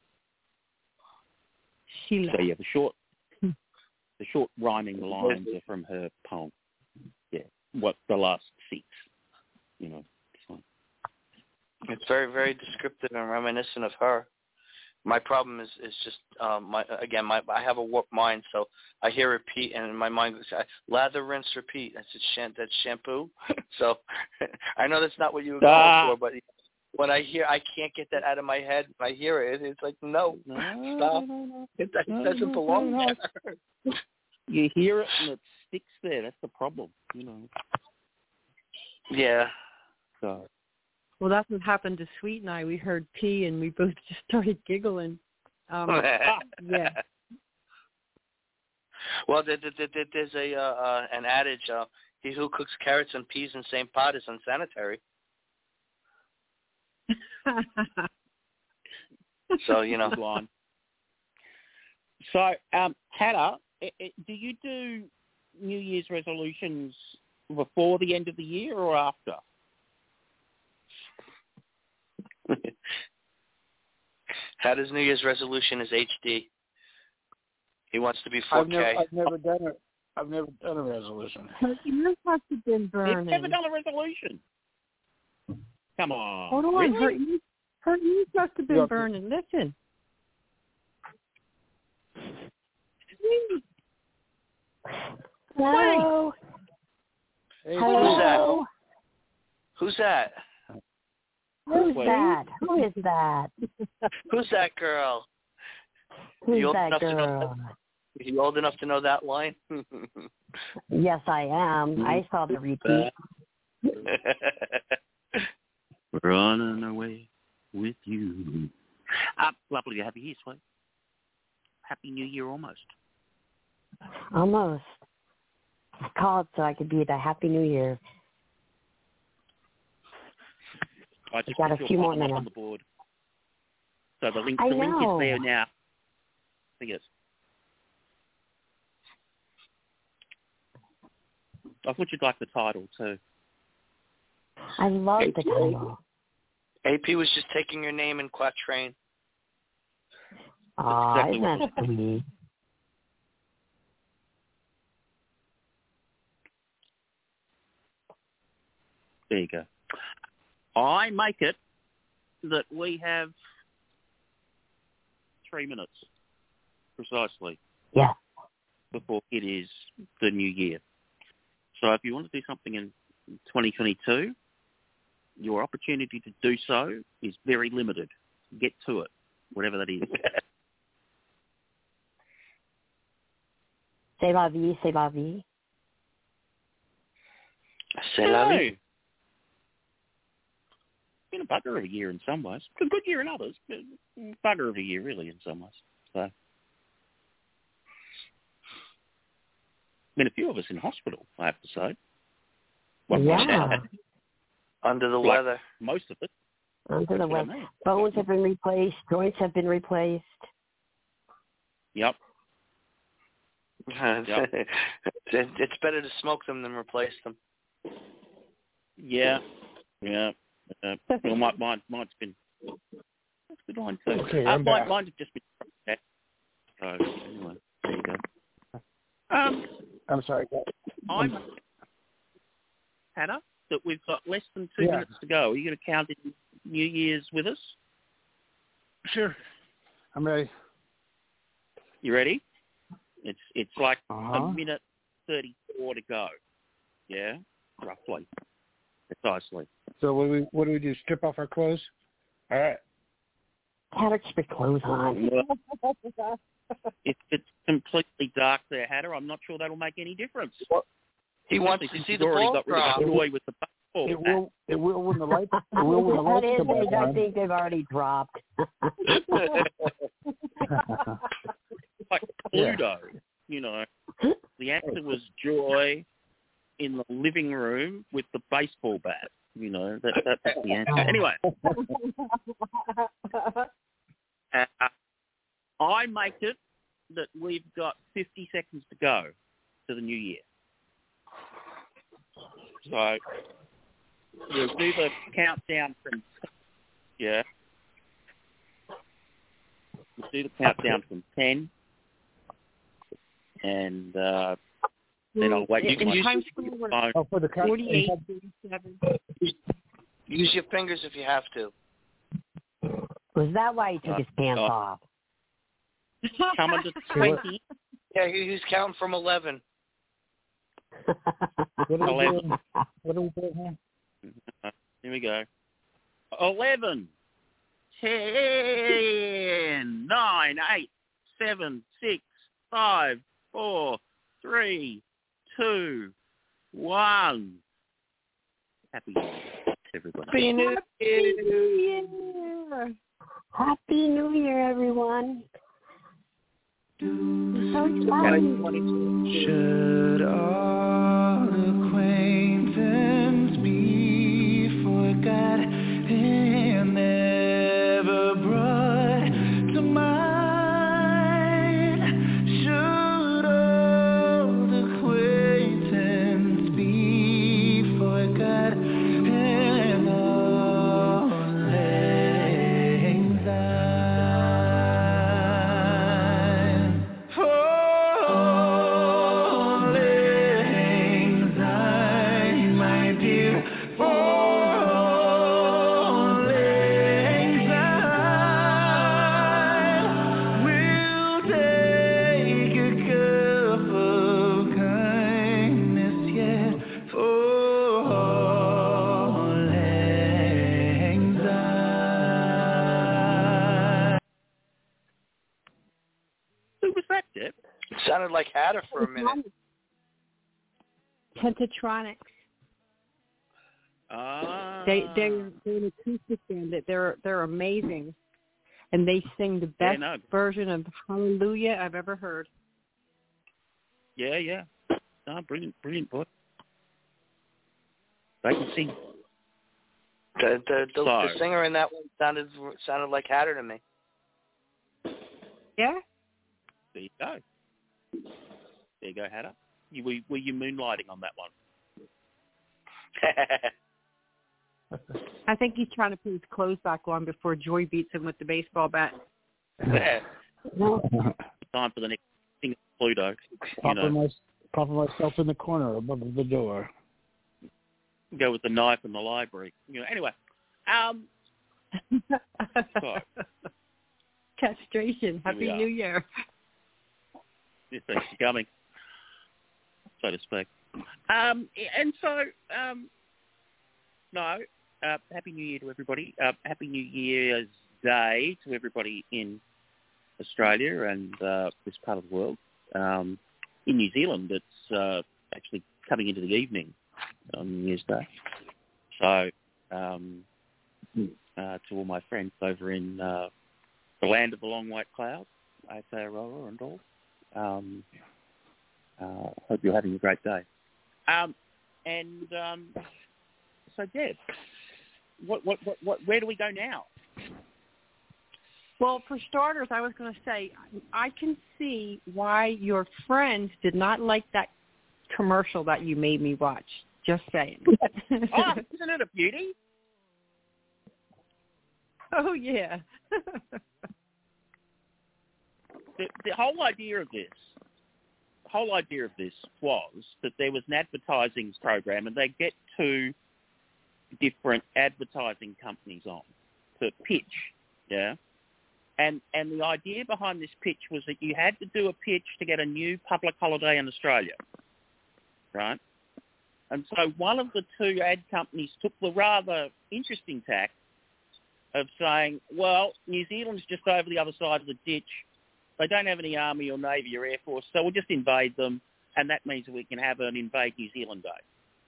Sheila. So yeah, the short, the short rhyming lines are from her poem. Yeah, what the last six, you know. So. It's very, very descriptive and reminiscent of her. My problem is, is just um, my again my I have a warped mind, so I hear repeat and in my mind goes lather, rinse, repeat. That's a, that's shampoo. So I know that's not what you were going ah. for, but when I hear, I can't get that out of my head. When I hear it, it's like no, no stop. No, no, it, that no, doesn't no, belong no, no. there. You hear it and it sticks there. That's the problem, you know. Yeah. So. Well, that's what happened to Sweet and I. We heard P and we both just started giggling. Um, yeah. Well, there, there, there, there's a uh, uh, an adage: uh, "He who cooks carrots and peas in the same pot is unsanitary." So you know. Go on. So, um, Hannah, do you do New Year's resolutions before the end of the year or after? Hannah's New Year's resolution is H D. He wants to be four K. I've never, I've never done it. I've never done a resolution. Yours must have been burning. You've never done a resolution. Come on. Hold on. Really? Her, ears, her ears must have been Yeah. burning. Listen. Hello. Hey, Hello. Who's that? Who's Wait. that? Who is that? Who's that girl? Who's You old that enough to know girl? Are you old enough to know that line? Yes, I am. I saw the repeat. Running away with you. Uh, lovely to have you here, sweet. Happy New Year almost. Almost. I called so I could be the Happy New Year. I just got a put your few more phone up minutes. on the board. So the link, I the link know. is there now. I think it is. I thought you'd like the title too. I love the title. A P was just taking your name in quatrain. Aw, exactly isn't that sweet? There you go. I make it that we have three minutes precisely. Yeah. Before it is the new year. So if you want to do something in twenty twenty-two, your opportunity to do so is very limited. Get to it, whatever that is. C'est la vie, c'est la vie. C'est la vie. Been a bugger of a year in some ways. A good year in others. But bugger of a year, really, in some ways. So, been a few of us in hospital, I have to say. Well, yeah. Under the like weather. Most of it. Under the weather. Bones have been replaced. Joints have been replaced. Yep. yep. It's better to smoke them than replace them. Yeah. Yeah. Uh, well, my, mine, mine's been... That's a good line, too. Okay, uh, I'm mine, back. mine's just been... So, anyway, there you go. Um, I'm sorry. I'm... Hannah, that we've got less than two Yeah. minutes to go. Are you going to count in New Year's with us? Sure. I'm ready. You ready? It's it's like Uh-huh. a minute thirty-four to go. Yeah, roughly, precisely. So what do we what do we do? Strip off our clothes? All right. Hatter, keep your clothes on. Well, if it's completely dark there, Hatter, I'm not sure that'll make any difference. He wants to Since see he's the already ball got rid drop. of the boy with the baseball It bat. will it will when the lights it will when the lights That is, come back I on. think they've already dropped. Like Pluto, you know. The answer was Joy in the living room with the baseball bat. You know, that, that that's the answer. Anyway, uh, I make it that we've got fifty seconds to go to the new year. So we'll do the countdown from yeah. We'll do the countdown from ten, and uh, then I'll wait. You can use Times your Square, phone. Oh, for the count- forty-eight, thirty-seven. Use your fingers if you have to. Was that why he took Uh, his pants uh, off? Coming to twenty. Yeah, he, he's counting from eleven. What are we Eleven. doing? What are we doing here? Here we go. Eleven. Ten. Nine. Eight. Seven. Six. Five. Four. Three. Two. One. Happy New Year, everybody. Happy New Year. Yeah. Happy New Year, everyone. So exciting. Should all acquaintance be forgot and never brought to mind? Should old acquaintance be forgot and all lang syne? All lang syne, my dear, all lang syne. We'll take a cup of kindness yet for all lang syne. Who was that, Deb? It sounded like Hatter for a minute. Pentatronics. Ah. They they're, they're an acoustic band. That They're they're amazing, and they sing the Yeah, best no. version of Hallelujah I've ever heard. Yeah, yeah. No, brilliant, brilliant boy. They can sing. The, the, the, the So- singer in that one sounded sounded like Hatter to me. Yeah. There you go. There you go, Hatter. You, were, were you moonlighting on that one? I think he's trying to put his clothes back on before Joy beats him with the baseball bat. Yeah. Time for the next thing, Pluto. You know. My, proper myself in the corner above the door. Go with the knife in the library. You know. Anyway, um, castration. Happy New Year. Yes, thanks for coming, so to speak. Um, and so, um, no, uh, Happy New Year to everybody. Uh, Happy New Year's Day to everybody in Australia and uh, this part of the world. Um, in New Zealand, it's uh, actually coming into the evening on New Year's Day. So, um, uh, to all my friends over in uh, the land of the long white clouds, Aotearoa and all, um, uh, hope you're having a great day. Um, and um, so, Deb, what, what, what, what, where do we go now? Well, for starters, I was going to say, I can see why your friends did not like that commercial that you made me watch. Just saying. Oh, isn't it a beauty? Oh, yeah. the, the whole idea of this, the whole idea of this was that there was an advertising program and they get two different advertising companies on to pitch, yeah? And and the idea behind this pitch was that you had to do a pitch to get a new public holiday in Australia, right? And so one of the two ad companies took the rather interesting tack of saying, well, New Zealand's just over the other side of the ditch. They don't have any army or navy or air force, so we'll just invade them, and that means that we can have an Invade New Zealand Day.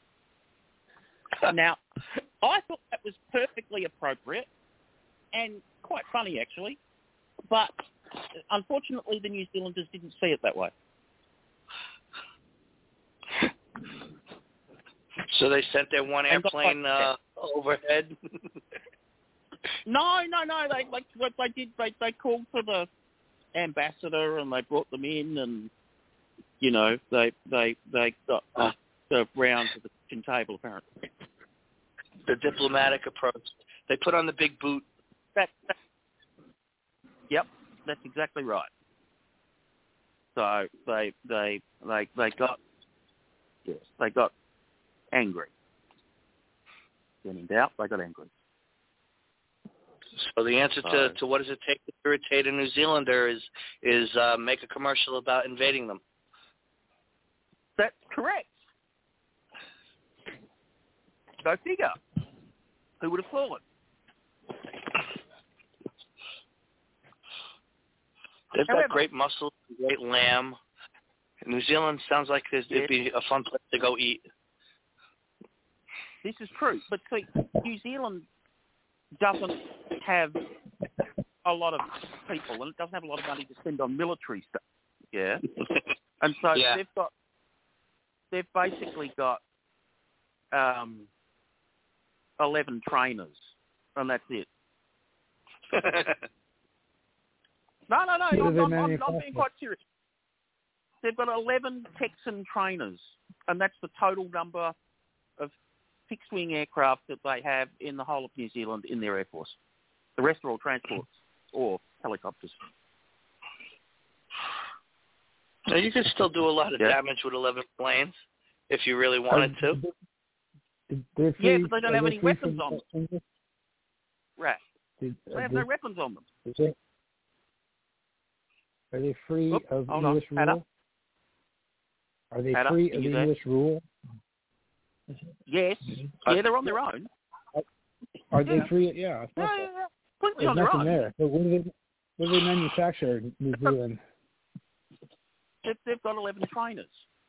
Now, I thought that was perfectly appropriate and quite funny, actually. But unfortunately, the New Zealanders didn't see it that way. So they sent their one airplane uh, overhead. no, no, no. They like what they did. They they called for the ambassador and they brought them in, and you know they they they got uh, served round to the kitchen table apparently. The diplomatic approach. They put on the big boot. That, that Yep, that's exactly right. So they they they they got yes they got angry. When in doubt, they got angry. So the answer to, so, to what does it take to irritate a New Zealander is is uh, make a commercial about invading them. That's correct. Go figure. Who would have thought? They've However, got great muscles, great lamb. New Zealand sounds like this, it'd be a fun place to go eat. This is true, but see, New Zealand doesn't have a lot of people, and it doesn't have a lot of money to spend on military stuff. Yeah, and so yeah. they've got, they've basically got um, eleven trainers, and that's it. No, no, no. I'm, I'm, I'm, I'm being quite serious. They've got eleven Texan trainers, and that's the total number of fixed-wing aircraft that they have in the whole of New Zealand in their air force. The rest are all transports or helicopters. Now, you could still do a lot of yeah. damage with eleven planes if you really wanted to. Free, yeah, but they don't have any weapons on them. them. Right. Did, uh, they have did, no weapons on them. Is it? Are they free Oop, of hold English on. rule? Are they Anna, free are of you there? English rule? Yes. Yeah, they're on their own. Are they yeah. free? Yeah. I Yeah, thought yeah, so. yeah. Completely There's on their nothing own. there. So what do they, what do they manufacture in New Zealand? They've, they've got eleven trainers.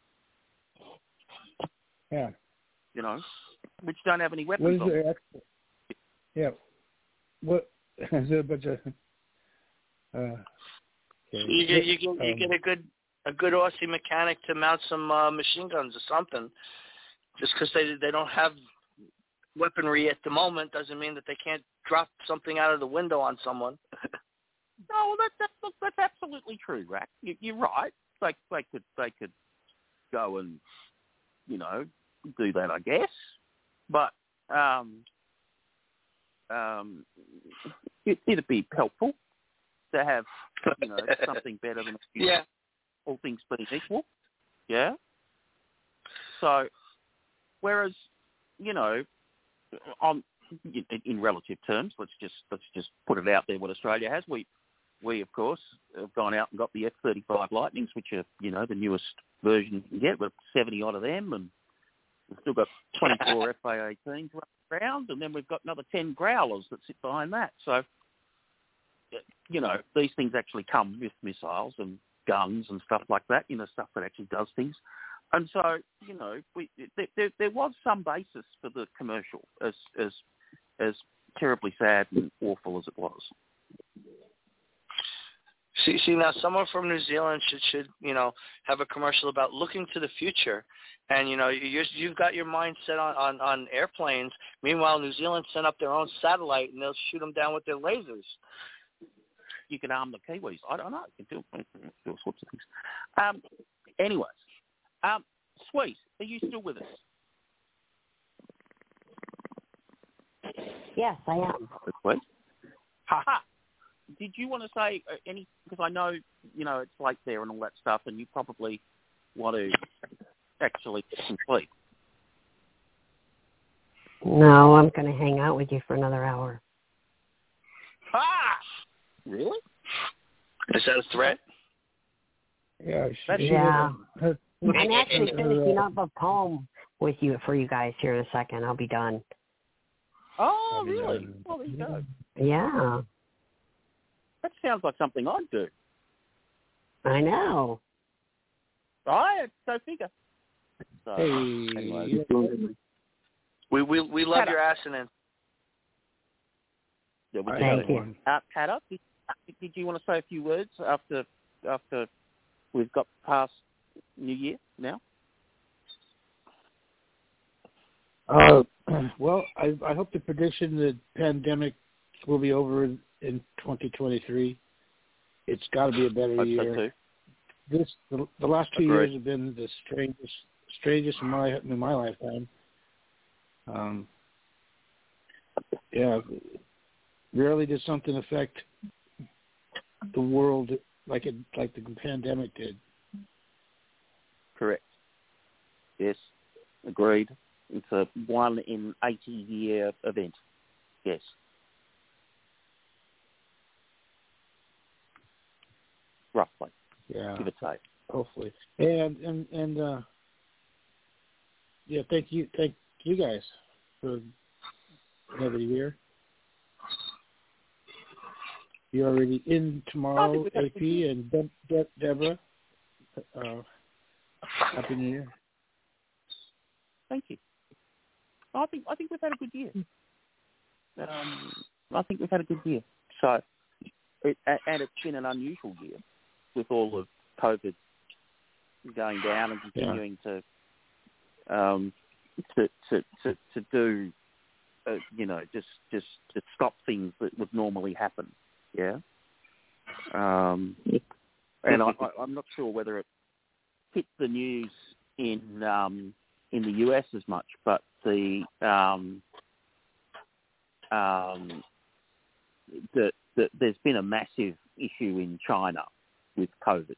Yeah. You know, which don't have any What weapons is on them. their export? Yeah. What is there a bunch of? Uh, okay. You get you get um, you get a good a good Aussie mechanic to mount some uh, machine guns or something. Just because they they don't have weaponry at the moment doesn't mean that they can't drop something out of the window on someone. No, well, that, that, look, that's absolutely true, Rack. You, you're right. They, they could they could go and, you know, do that, I guess. but um, um, it, it'd be helpful to have, you know, something better than a few, yeah. all things being equal. Yeah. So, whereas, you know, on in, in relative terms, let's just let's just put it out there what Australia has. We we of course have gone out and got the F thirty-five Lightnings, which are, you know, the newest version you can get. We've got seventy odd of them, and we've still got twenty-four F A eighteens running around, and then we've got another ten Growlers that sit behind that. So, you know, these things actually come with missiles and guns and stuff like that, you know, stuff that actually does things. And so, you know, we, there, there was some basis for the commercial, as as as terribly sad and awful as it was. See, see now, someone from New Zealand should, should, you know, have a commercial about looking to the future. And, you know, you're, you've got your mind set on, on, on airplanes. Meanwhile, New Zealand sent up their own satellite, and they'll shoot them down with their lasers. You can arm the Kiwis. I don't know. You can do, do all sorts of things. Um, anyways, um, Sweet, are you still with us? Yes, I am. Sweet. Ha ha. Did you want to say any, because I know, you know, it's late there and all that stuff, and you probably want to actually get some sleep. No, I'm going to hang out with you for another hour. Ah! Really? Is that a threat? Yeah. She, yeah. Her, I'm actually finishing up a poem with you for you guys here in a second. I'll be done. Oh, really? Well, there you go. Yeah. That sounds like something I'd do. I know. I so figure. So, hey. anyway, we we we love your assonance. Yeah, we Thank do. you. Uh, Pat, did, did you want to say a few words after after we've got past New Year now? Uh, well, I, I hope the prediction that pandemic will be over in, in twenty twenty-three. It's got to be a better Hope year. So too. This the, the last two Agreed. years have been the strangest, strangest in my in my lifetime. Um, yeah, rarely did something affect the world like it like the pandemic did. Correct. Yes, agreed. It's a one in eighty year event. Yes. Roughly. Yeah. Give or take. Hopefully. And and and uh, yeah, thank you, thank you guys for another year. You're already in tomorrow, A P and De- De- Deborah. Uh, Happy New Year. Thank you. I think I think we've had a good year. Um, I think we've had a good year. So, it, and it's been an unusual year with all of COVID going down and continuing yeah. to, um, to to to to do, uh, you know, just just to stop things that would normally happen. Yeah. Um, and I, I, I'm not sure whether it hit the news in um, in the U S as much, but the um, um, the, the there's been a massive issue in China with COVID,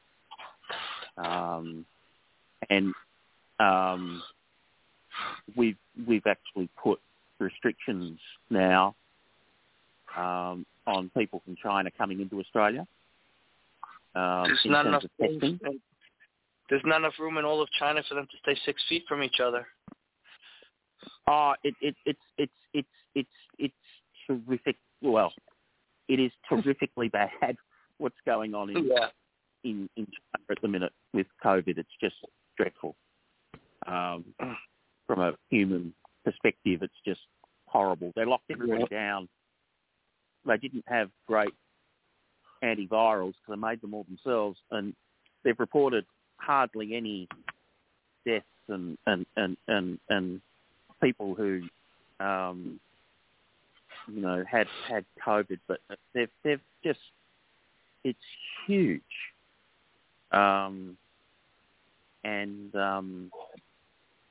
um, and um, we've we've actually put restrictions now um, on people from China coming into Australia. Um, there's in not terms enough of testing. room, there's not enough room in all of China for them to stay six feet from each other. Oh, it, it, it's it's it's it's it's terrific. Well, it is terrifically bad what's going on in yeah. in, in China at the minute with COVID. It's just dreadful. Um, from a human perspective, it's just horrible. They locked everybody down. They didn't have great antivirals because they made them all themselves, and they've reported hardly any deaths and and and and, and people who um, you know had had COVID, but they've they've just it's huge, um, and um,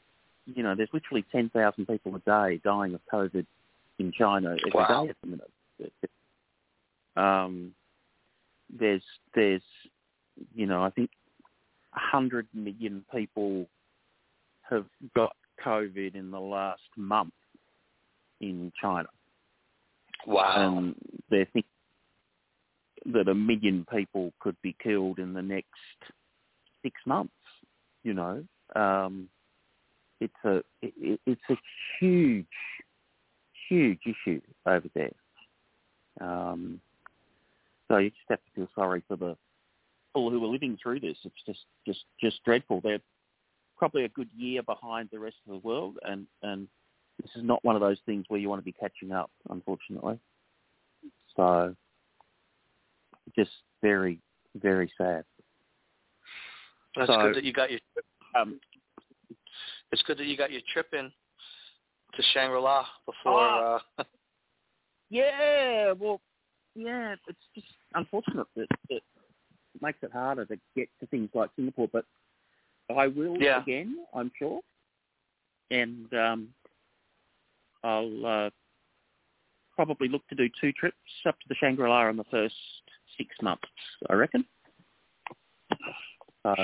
you know, there's literally ten thousand people a day dying of COVID in China every Wow. day at the minute. Um, there's, there's, you know, I think one hundred million people have got COVID in the last month in China. Wow. And they think that a million people could be killed in the next six months, you know. Um, it's a it, it's a huge, huge issue over there. Um, so you just have to feel sorry for the people who are living through this. It's just, just, just dreadful. They're probably a good year behind the rest of the world, and, and this is not one of those things where you want to be catching up, unfortunately. So just very, very sad. That's so, good that you got your. Um, it's good that you got your trip in to Shangri-La before. Oh, uh... yeah, well, yeah, it's just unfortunate that it makes it harder to get to things like Singapore, but I will yeah. again, I'm sure, and um, I'll uh, probably look to do two trips up to the Shangri-La in the first six months, I reckon. So,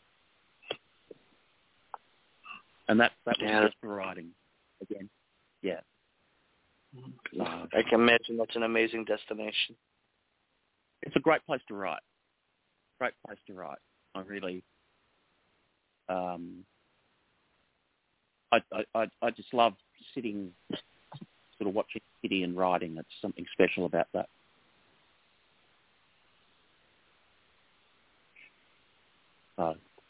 and that that was yeah. just for riding again. Yeah. So, I can imagine that's an amazing destination. it's a great place to write. Great place to write. I really, um, I, I, I, I just love sitting, sort of watching the city and writing. It's something special about that. So,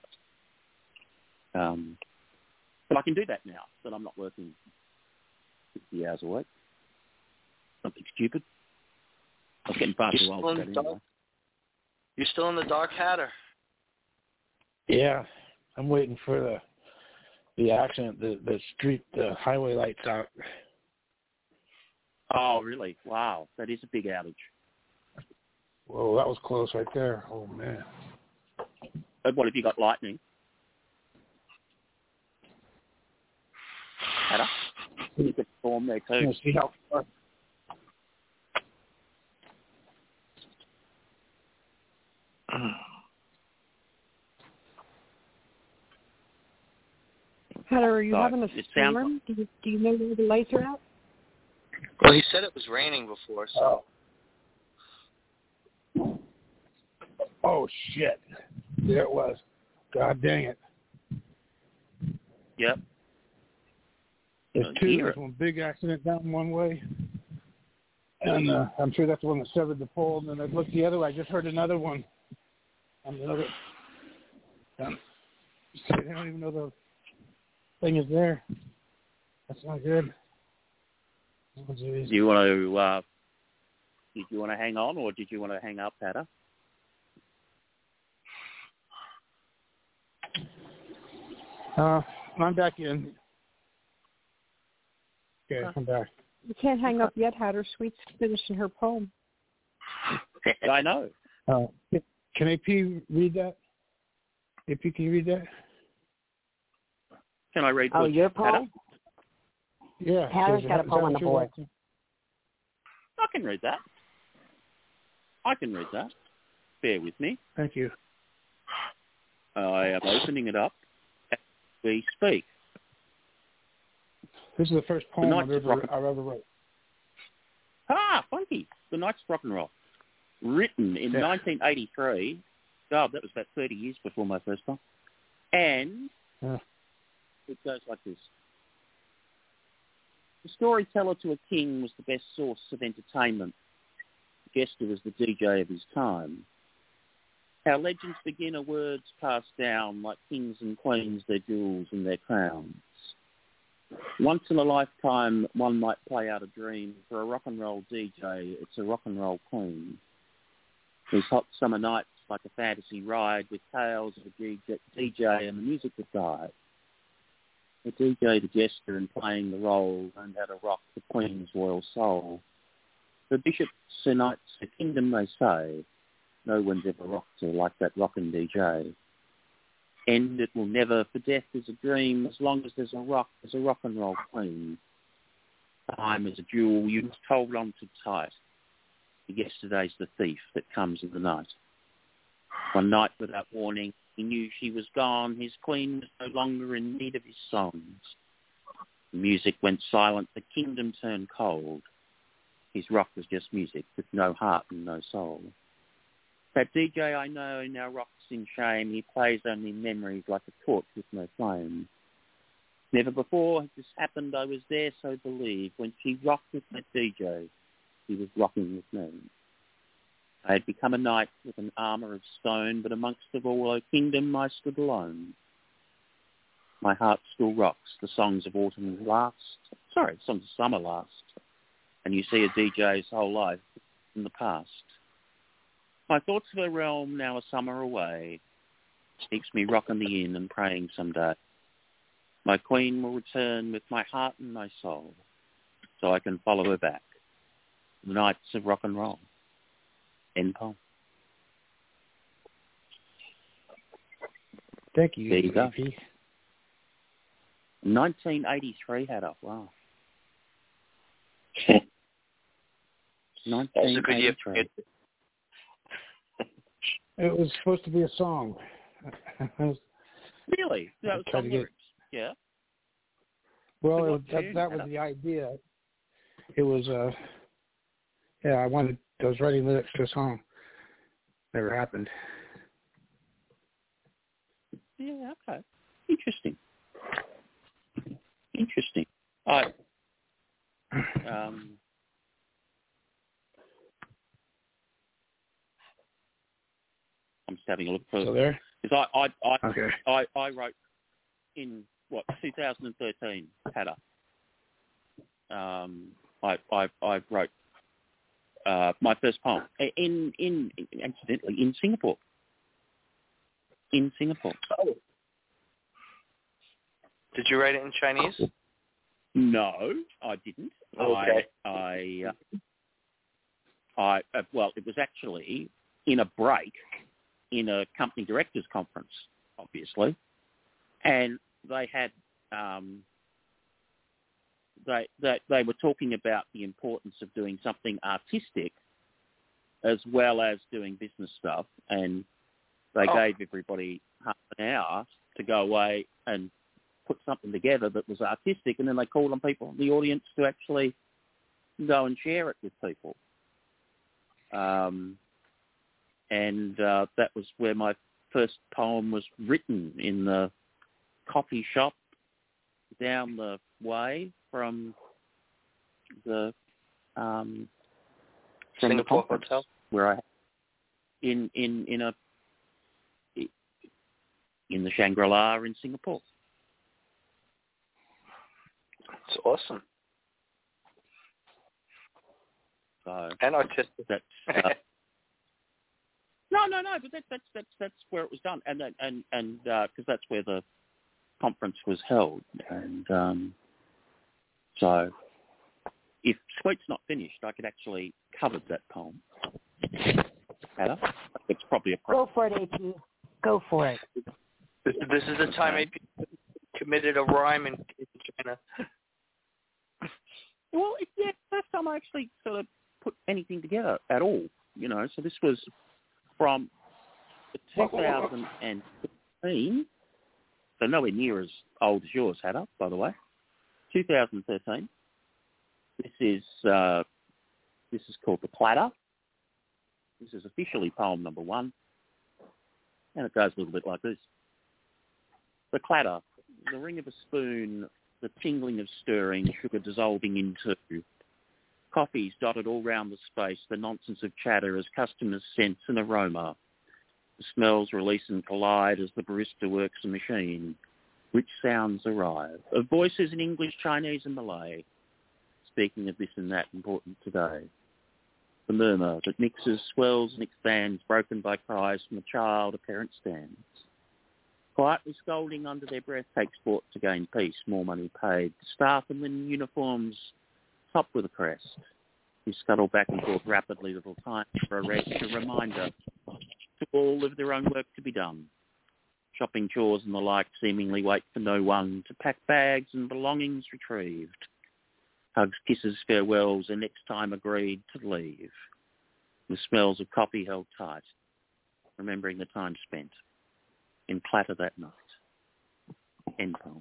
um, but I can do that now that I'm not working fifty hours a week. Something stupid. I was getting far You're too still old in for that the anyway. dark? You're still in the dark, Hatter? Yeah, I'm waiting for the the accident, the the street, the highway lights out. Oh, really? Wow, that is a big outage. Whoa, that was close right there. Oh man. But what have you got? Lightning? Hatter? You get storm there too. Let's see how far. Hatter, are you So, having a it sounds storm? Do you, do you know where the lights are at? Well, he said it was raining before, so. Oh. Oh shit! There it was. God dang it! Yep. There's I two. hear There's it. one big accident down one way, and uh, I'm sure that's the one that severed the pole. And then I looked the other way. I just heard another one on the other. Um, so they don't even know the thing is there. That's not good. Oh, geez. Do you want to? Uh, did you want to hang on, or did you want to hang up, Hatter? Uh, I'm back in. Okay, I'm back. You can't hang up yet, Hatter. Sweet's finishing her poem. I know. Uh, can A P read that? A P, can you read that? Can I read? Oh, what- your Hatter? poem? Yeah. Hatter's is got a that- is poem that on what the you're board. watching? I can read that. I can read that. Bear with me. Thank you. I am opening it up as we speak. This is the first poem The I've Knights of ever, Rock- I've ever wrote. Ah, funky. The Knights of Rock and Roll. Written in Yeah. nineteen eighty-three. God, that was about thirty years before my first time. And Yeah. it goes like this. The storyteller to a king was the best source of entertainment. The jester was the D J of his time. How legends begin are words passed down like kings and queens, their jewels and their crowns. Once in a lifetime, one might play out a dream. For a rock and roll D J, it's a rock and roll queen. These hot summer nights like a fantasy ride with tales of a D J and the music that died. The D J, the jester, and playing the role learned how to rock the queen's royal soul. The bishop, Sir Knights, the kingdom they say, no one's ever rocked her like that rockin' D J. end it will never, for death is a dream. As long as there's a rock, there's a rock and roll queen. Time is a jewel you must hold on to tight. Yesterday's the thief that comes in the night. One night without warning, he knew she was gone. His queen was no longer in need of his songs. The music went silent. The kingdom turned cold. His rock was just music with no heart and no soul. That D J I know now rocks in shame. He plays only memories like a torch with no flame. Never before had this happened. I was there, so believe. When she rocked with that D J, he was rocking with me. I had become a knight with an armour of stone, but amongst the all kingdom I stood alone. My heart still rocks the songs of autumn last, sorry, songs of summer last, and you see a D J's whole life in the past. My thoughts of a realm now a summer away keeps me rocking the inn and praying someday my queen will return with my heart and my soul, so I can follow her back. The Knights of Rock and Roll. End poem. Thank you. There you go. A P. nineteen eighty-three had up. Wow. That was a good year. It was supposed to be a song. Really? That was some lyrics. Yeah. Well, So it, what that, tune that had was up? the idea. It was, uh, yeah, I wanted, I was writing lyrics to a song. Never happened. Yeah, okay. Interesting. Interesting. I, um, I'm just having a look for So there? because I, I, I, Okay. I, I wrote in what two thousand thirteen, Hatter. Um, I, I, I wrote uh, my first poem in, in, incidentally, in Singapore. In Singapore. Oh. Did you write it in Chinese? No, I didn't. Okay. I, I, uh, I, uh, well, it was actually in a break in a company directors conference, obviously, and they had um, they, they they were talking about the importance of doing something artistic as well as doing business stuff, and they Oh. gave everybody half an hour to go away and put something together that was artistic, and then they called on people in the audience to actually go and share it with people. Um, and uh, that was where my first poem was written, in the coffee shop down the way from the um, from Singapore the conference hotel? where I in in in a in the Shangri-La in Singapore. It's awesome. So And artistic. that's uh, no, no, no. But that, that's that's that's where it was done, and then- and and because uh, that's where the conference was held, and um, so if Sweet's not finished, I could actually cover that poem. Ada? It's probably a Go for it, A P. Go for it. This, this is the time A P committed a rhyme in, in China. Well, it, yeah, first time I actually sort of put anything together at all, you know. So this was from two thousand fifteen, so nowhere near as old as yours, Hatter, by the way. two thousand thirteen. This is uh, this is called The Clatter. This is officially poem number one, and it goes a little bit like this. The clatter, the ring of a spoon, the tingling of stirring, sugar dissolving into coffees dotted all round the space, the nonsense of chatter as customers sense an aroma. The smells release and collide as the barista works a machine. Rich sounds arrive, of voices in English, Chinese and Malay, speaking of this and that important today. The murmur that mixes, swells and expands, broken by cries from a child a parent stands. Quietly scolding under their breath, take sport to gain peace, more money paid. Staff in linen uniforms, top with a crest. We scuttle back and forth rapidly, little time for a rest, a reminder to all of their own work to be done. Shopping chores and the like seemingly wait for no one to pack bags and belongings retrieved. Hugs, kisses, farewells, and next time agreed to leave. The smells of coffee held tight, remembering the time spent in clatter that night. End poem.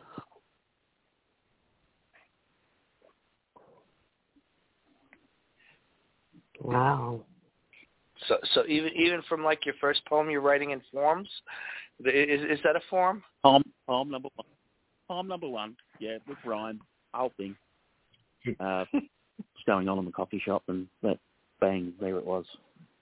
Wow. So, so even even from like your first poem, you're writing in forms. Is is that a form? Poem, poem number one. Poem number one. Yeah, with rhyme, whole thing. Uh, what's going on in the coffee shop, and that bang, there it was.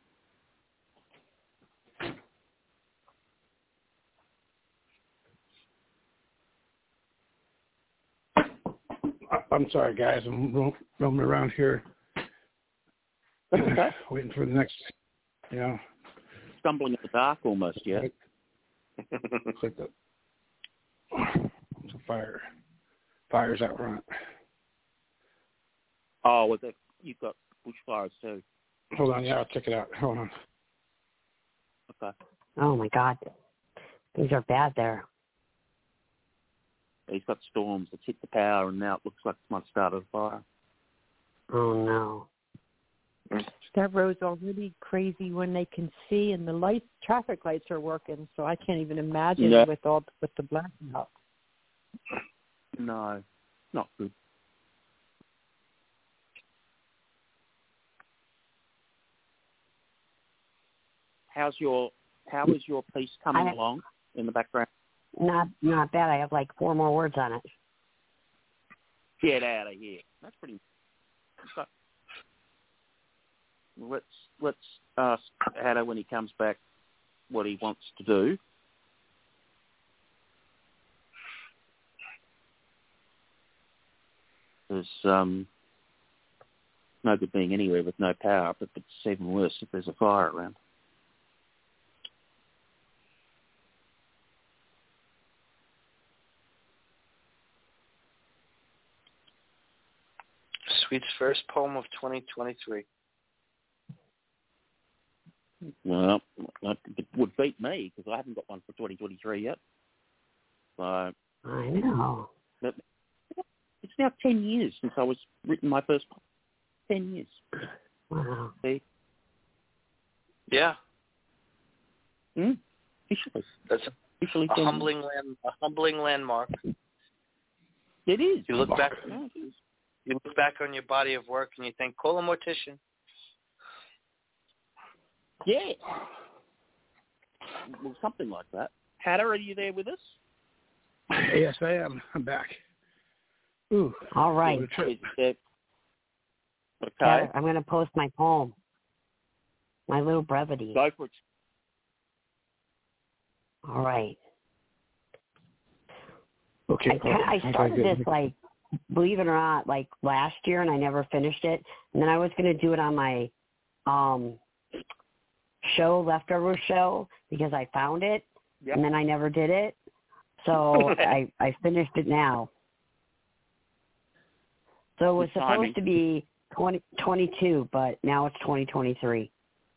I'm sorry, guys. I'm ro- roaming around here, Okay. waiting for the next. You know, Stumbling in the dark almost, yeah. it's like the it's a fire. Fire's out front. Oh, well, that, you've got bushfires too. Hold on, yeah, I'll check it out. Hold on. Okay. Oh my God, things are bad there. He's got storms that's hit the power, and now it looks like it might start a fire. Oh no. That road's already crazy when they can see, and the light traffic lights are working. So I can't even imagine Yeah. with all with the blackout. No, not good. How's your How is your piece coming I- along in the background? Not not bad. I have like four more words on it. Get out of here. That's pretty. So, let's let's ask Haddo when he comes back what he wants to do. There's um, no good being anywhere with no power, but it's even worse if there's a fire around. Sweet's first poem of twenty twenty-three. Well, it would beat me because I haven't got one for twenty twenty-three yet. So I know. it's now ten years since I was written my first poem. Ten years. Wow. See? Yeah, Mm, officially. that's a, Officially a ten humbling land, a humbling landmark. years. It is. You look back, Yeah, it is. you look back on your body of work, and you think, call a mortician. Yeah. Well, something like that. Haddo, are you there with us? Yes, I am. I'm back. Ooh. All right. What a trip. Is there- Okay. Heather, I'm going to post my poem. My little brevity. Go for it. All right. Okay. I, kinda, I started this, like, believe it or not, like last year, and I never finished it. And then I was going to do it on my um, show, Leftover Show, because I found it, Yep. and then I never did it. So I, I finished it now. So it was Good supposed timing. to be twenty twenty-two, but now it's twenty twenty-three.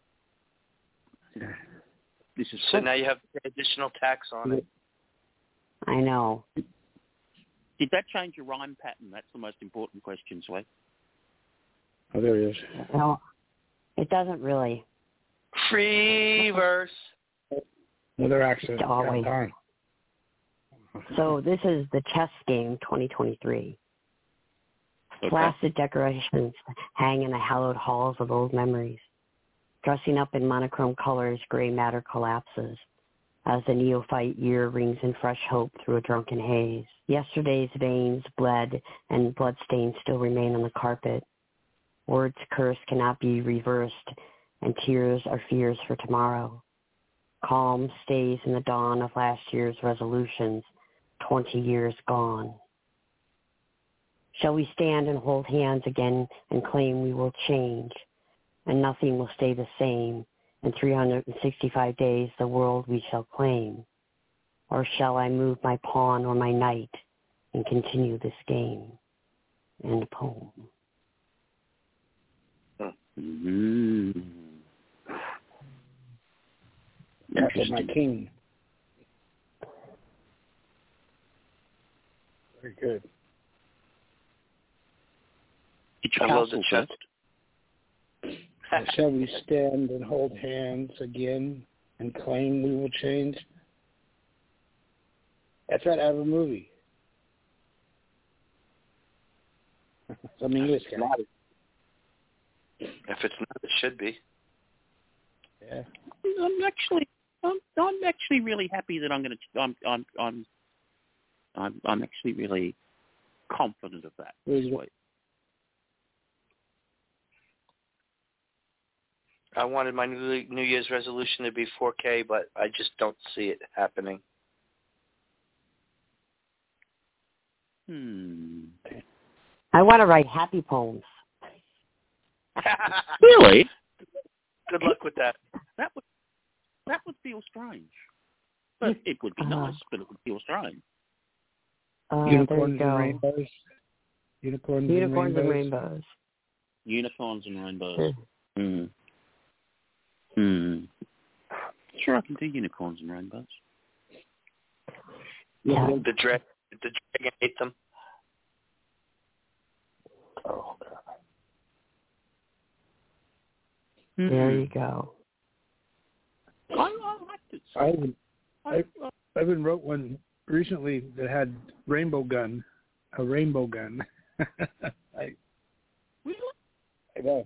This is So now you have additional tax on it. I know. Did that change your rhyme pattern? That's the most important question, Sway. Oh, there he is. No, it doesn't really. Free verse. Another accident. Always. Darn. So this is the chess game twenty twenty-three. Okay. Plastic decorations hang in the hallowed halls of old memories. Dressing up in monochrome colors, gray matter collapses as the neophyte year rings in fresh hope through a drunken haze. Yesterday's veins bled and bloodstains still remain on the carpet. Words cursed cannot be reversed, and tears are fears for tomorrow. Calm stays in the dawn of last year's resolutions, twenty years gone. Shall we stand and hold hands again and claim we will change, and nothing will stay the same? In three hundred sixty-five days, the world we shall claim. Or shall I move my pawn or my knight and continue this game? End poem. Mm. That's my king. Good. It's I love the castle chest. first. Shall we stand and hold hands again and claim we will change? That's right out of a movie. Some English guy. If it's not, it should be. Yeah. I'm actually, I'm, I'm actually really happy that I'm going to. I'm, I'm, I'm, I'm, I'm actually really confident of that this week. I wanted my New New Year's resolution to be four K, but I just don't see it happening. Hmm. I want to write happy poems. Really? Good luck with that. That would that would feel strange, but it would be Uh, nice. But it would feel strange. Uh, Unicorns there you and go. rainbows. Unicorns, Unicorns and and rainbows. rainbows. Unicorns and rainbows. Hmm. Hmm. Hmm. Sure, I can do unicorns and rainbows. Yeah. The dra- the dragon ate them. Oh, God. There you go. I, I liked it. I even, I, I, I even wrote one recently that had rainbow gun, a rainbow gun. I, really? I know.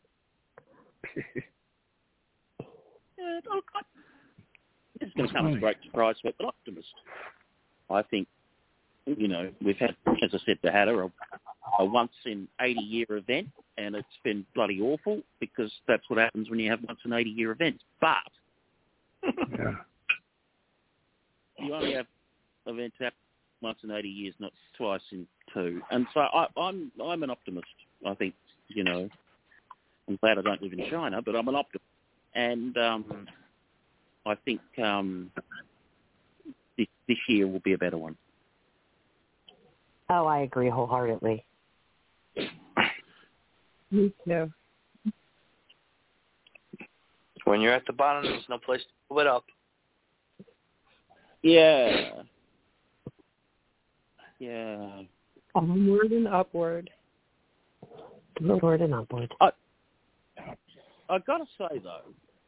Yeah, look, I, it's going to come as a great surprise for an optimist. I think, you know, we've had, as I said to Hatter, a, a once-in-eighty-year event, and it's been bloody awful because that's what happens when you have once-in-eighty-year events. But Yeah. you only have events happen once in eighty years, not twice in two. And so I, I'm I'm an optimist. I think, you know, I'm glad I don't live in China, but I'm an optimist. And um, I think um, this, this year will be a better one. Oh, I agree wholeheartedly. Me too. When you're at the bottom, there's no place to pull it up. Yeah. Yeah. Onward and upward. Onward and upward. I, I got to say, though,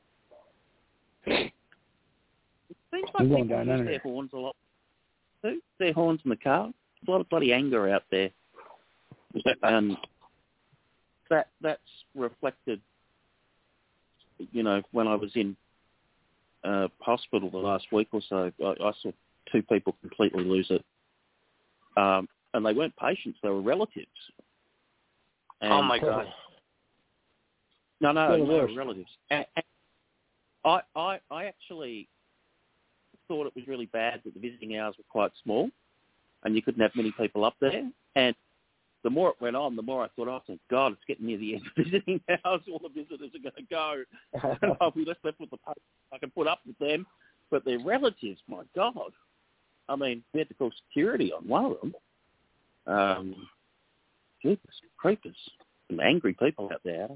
it seems like We're going people down use under. their horns a lot. Too. Their horns in the car. There's a lot of bloody anger out there. And that that's reflected, you know, when I was in uh, hospital the last week or so, I, I saw two people completely lose it. Um, and they weren't patients, they were relatives. And, Oh, my God. No, no, Yeah, no, worse. relatives. And, and I, I, I actually thought it was really bad that the visiting hours were quite small and you couldn't have many people up there. And the more it went on, the more I thought, oh, thank God, it's getting near the end of visiting hours. All the visitors are going to go. And I'll be left with the patients. I can put up with them. But their relatives, my God. I mean, we had to call security on one of them. Um, goodness, creepers. Some angry people out there.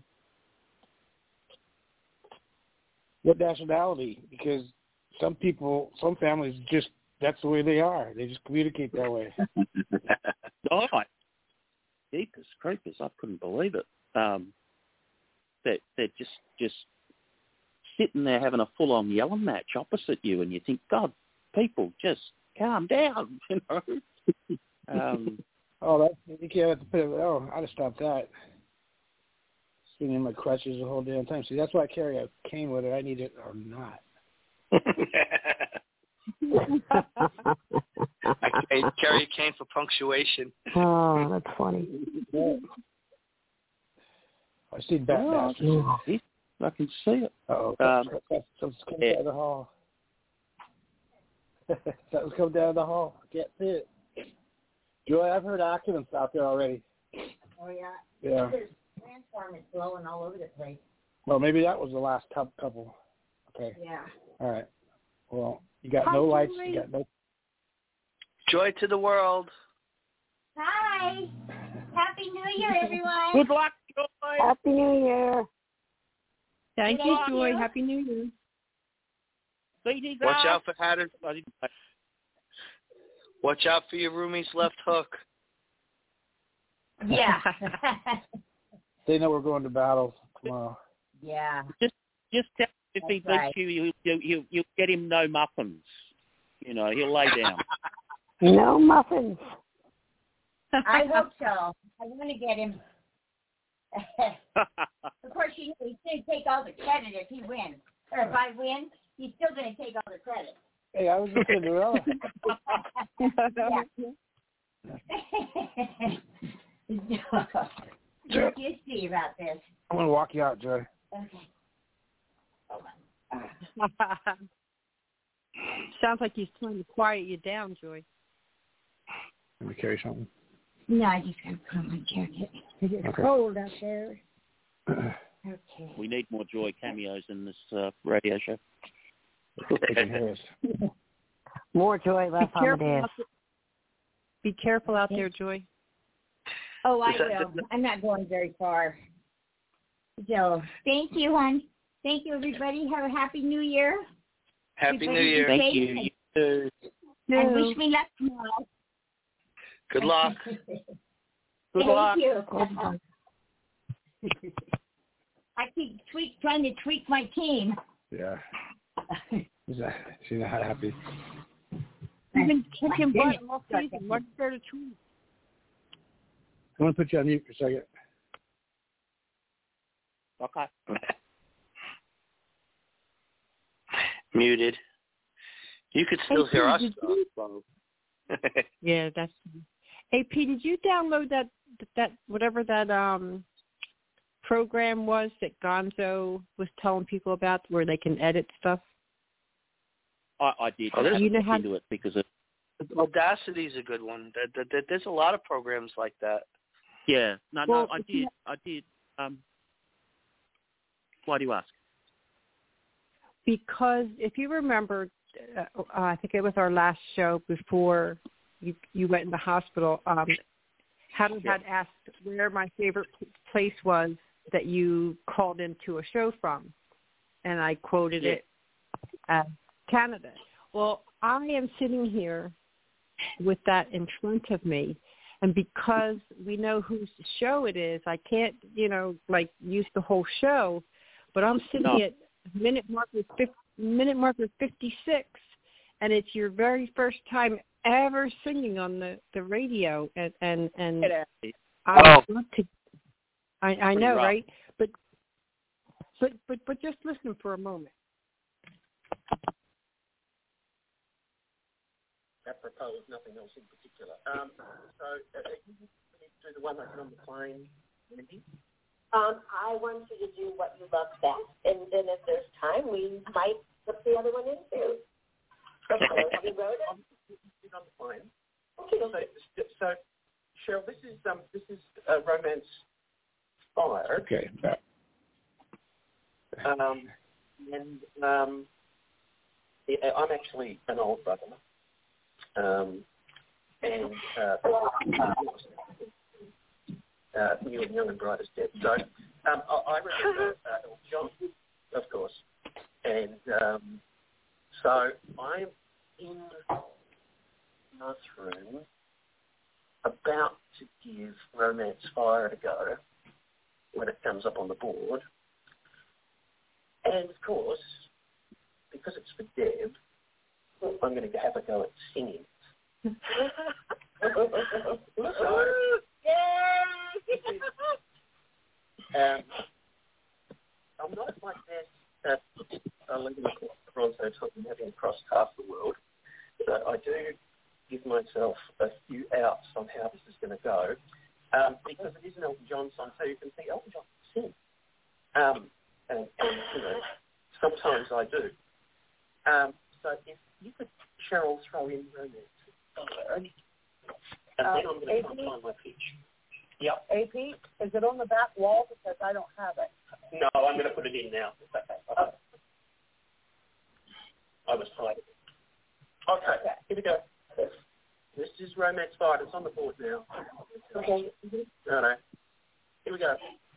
What nationality? Because some people, some families just, that's the way they are. They just communicate that way. Oh, my. Jeepers, creepers. I couldn't believe it. Um, they're, they're just, just sitting there having a full-on yelling match opposite you, and you think, God, people, just calm down, you know. um, oh, that, you can't have to put it, oh, I'd have stopped that. Sitting in my crutches the whole damn time. See, that's why I carry a cane, whether I need it or not. I carry a cane for punctuation. Oh, that's funny. I see bat oh, bastards. I can see it. Uh-oh. Um, Something's coming yeah. down the hall. Something's coming down the hall. I can't see it. Joy, I've heard occupants out there already. Oh, yeah? Yeah. There's transformers blowing all over the place. Well, maybe that was the last couple. Okay. Yeah. All right. Well, you got no lights. You got no. Joy to the world. Hi. Happy New Year, everyone. Good luck, Joy. Happy New Year. Thank Thank you, you. Joy. Happy New Year. C D's Watch out. out for Hatter. Watch out for your roomie's left hook. Yeah. They know we're going to battle tomorrow. Yeah. Just, just tell him if he That's beats right. you, you, you, you, you'll get him no muffins. You know, he'll lay down. No muffins. I hope so. I want to get him. Of course, you know, he's going to take all the credit if he wins. Or if I win, he's still going to take all the credit. Hey, I was just Cinderella. What do you see about this? I'm going to walk you out, Joy. Okay. Sounds like he's trying to quiet you down, Joy. Let me carry something. No, I just got to put on my jacket. It's Okay. cold out there. Okay. We need more Joy cameos in this uh, radio show. More Joy, less Be careful, Amadeus. out there. Be careful out there, Joy. Oh, I Is that- will. I'm not going very far. So, thank you, hon. Thank you, everybody. Have a happy New Year. Happy New Everybody Year. be Thank safe you. You too. And wish me luck tomorrow. Good luck. Good Thank luck. you. I keep tweak, trying to tweak my team. Yeah. She's not, she's not happy. You've been kicking My butt goodness. all season. What's there to tweet? I'm going to put you on mute for a second. Okay. Muted. You could still Hey, hear Pete, us. did though, you- so. Yeah, that's. Hey, P, did you download that that whatever that um program was that Gonzo was telling people about, where they can edit stuff? I, I did. Oh, there's- I You know looked how- into it because of, Audacity's a good one. That, that, that, there's a lot of programs like that. yeah. No, Well, no, I if you- did. I did. Um, why do you ask? Because if you remember, uh, I think it was our last show before you you went in the hospital. Um, Haddon had asked where my favorite p- place was that you called into a show from, and I quoted Yeah. it as Canada. Well, I am sitting here with that in front of me, and because we know whose show it is, I can't, you know, like use the whole show, but I'm sitting No. at minute marker fifty, minute marker fifty-six, and it's your very first time ever singing on the, the radio, and and and I Oh. want to, I I Pretty know, rough. right? But but but but just listen for a moment. Apropos of nothing else in particular. Um, so, uh, you need to do the one that's on the plane, Wendy? Um, I want you to do what you love best, and then if there's time, we might put the other one in too. Okay, you wrote it? It's on the plane. Okay, So, so, Cheryl, this is um, this is uh, Romance Fire. Okay. Um, and um, yeah, I'm actually an old brother. Um, and uh, uh, new and young and bright as dead. So um, I, I remember uh, John, of course. And um, so I'm in the bathroom about to give Romance Fire a go when it comes up on the board. And, of course, because it's for Deb, I'm going to have a go at singing. so, um, I'm not at my best at eleven o'clock Toronto time, having crossed half the world. So I do give myself a few outs on how this is going to go, um, because it is an Elton John song, so you can see Elton John sing. Um, and, and, you know, sometimes I do. Um, so if you could, Cheryl, throw in Romance Fire, and then I'm going to try and find my pitch. Yep. A P, is it on the back wall? Because I don't have it. No, I'm going to put it in now. Okay. I was hiding. Okay, here we go. This is Romance Fire. It's on the board now. Okay. No, no. Here we go.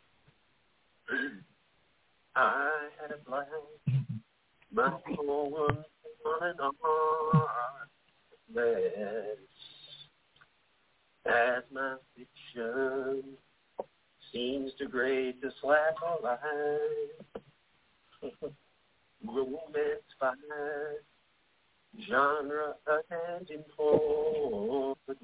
I had a blast, my whole one on and on. Let's as my fiction seems to grade the slack line. Romance fire, genre and important.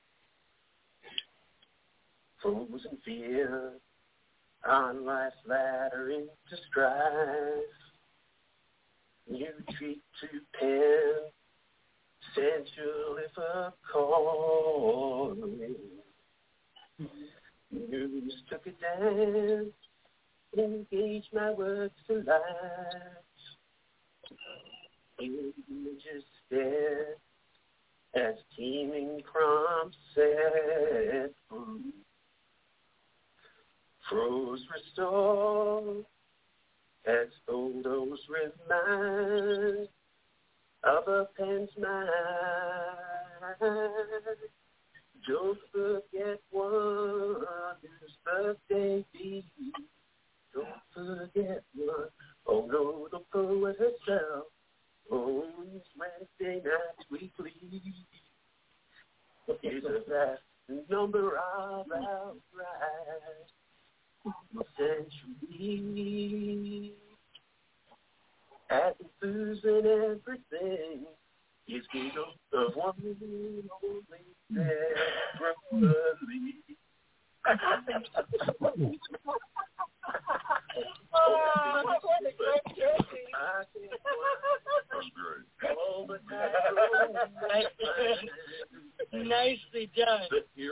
Frozen fear on life's ladder into strife. You treat to pen, sensual if a calling. News took a dance, engaged my words to life. Images stare as teeming prompts set free. Froze restore as photos remind of a pen's mind. Don't forget one whose birthday be. Don't forget one. Oh no, the poet herself owns Wednesday nights weekly. Is a vast number of outright centuries. At losing everything is giggle of one only separately. Oh, what a great joke. Nicely done.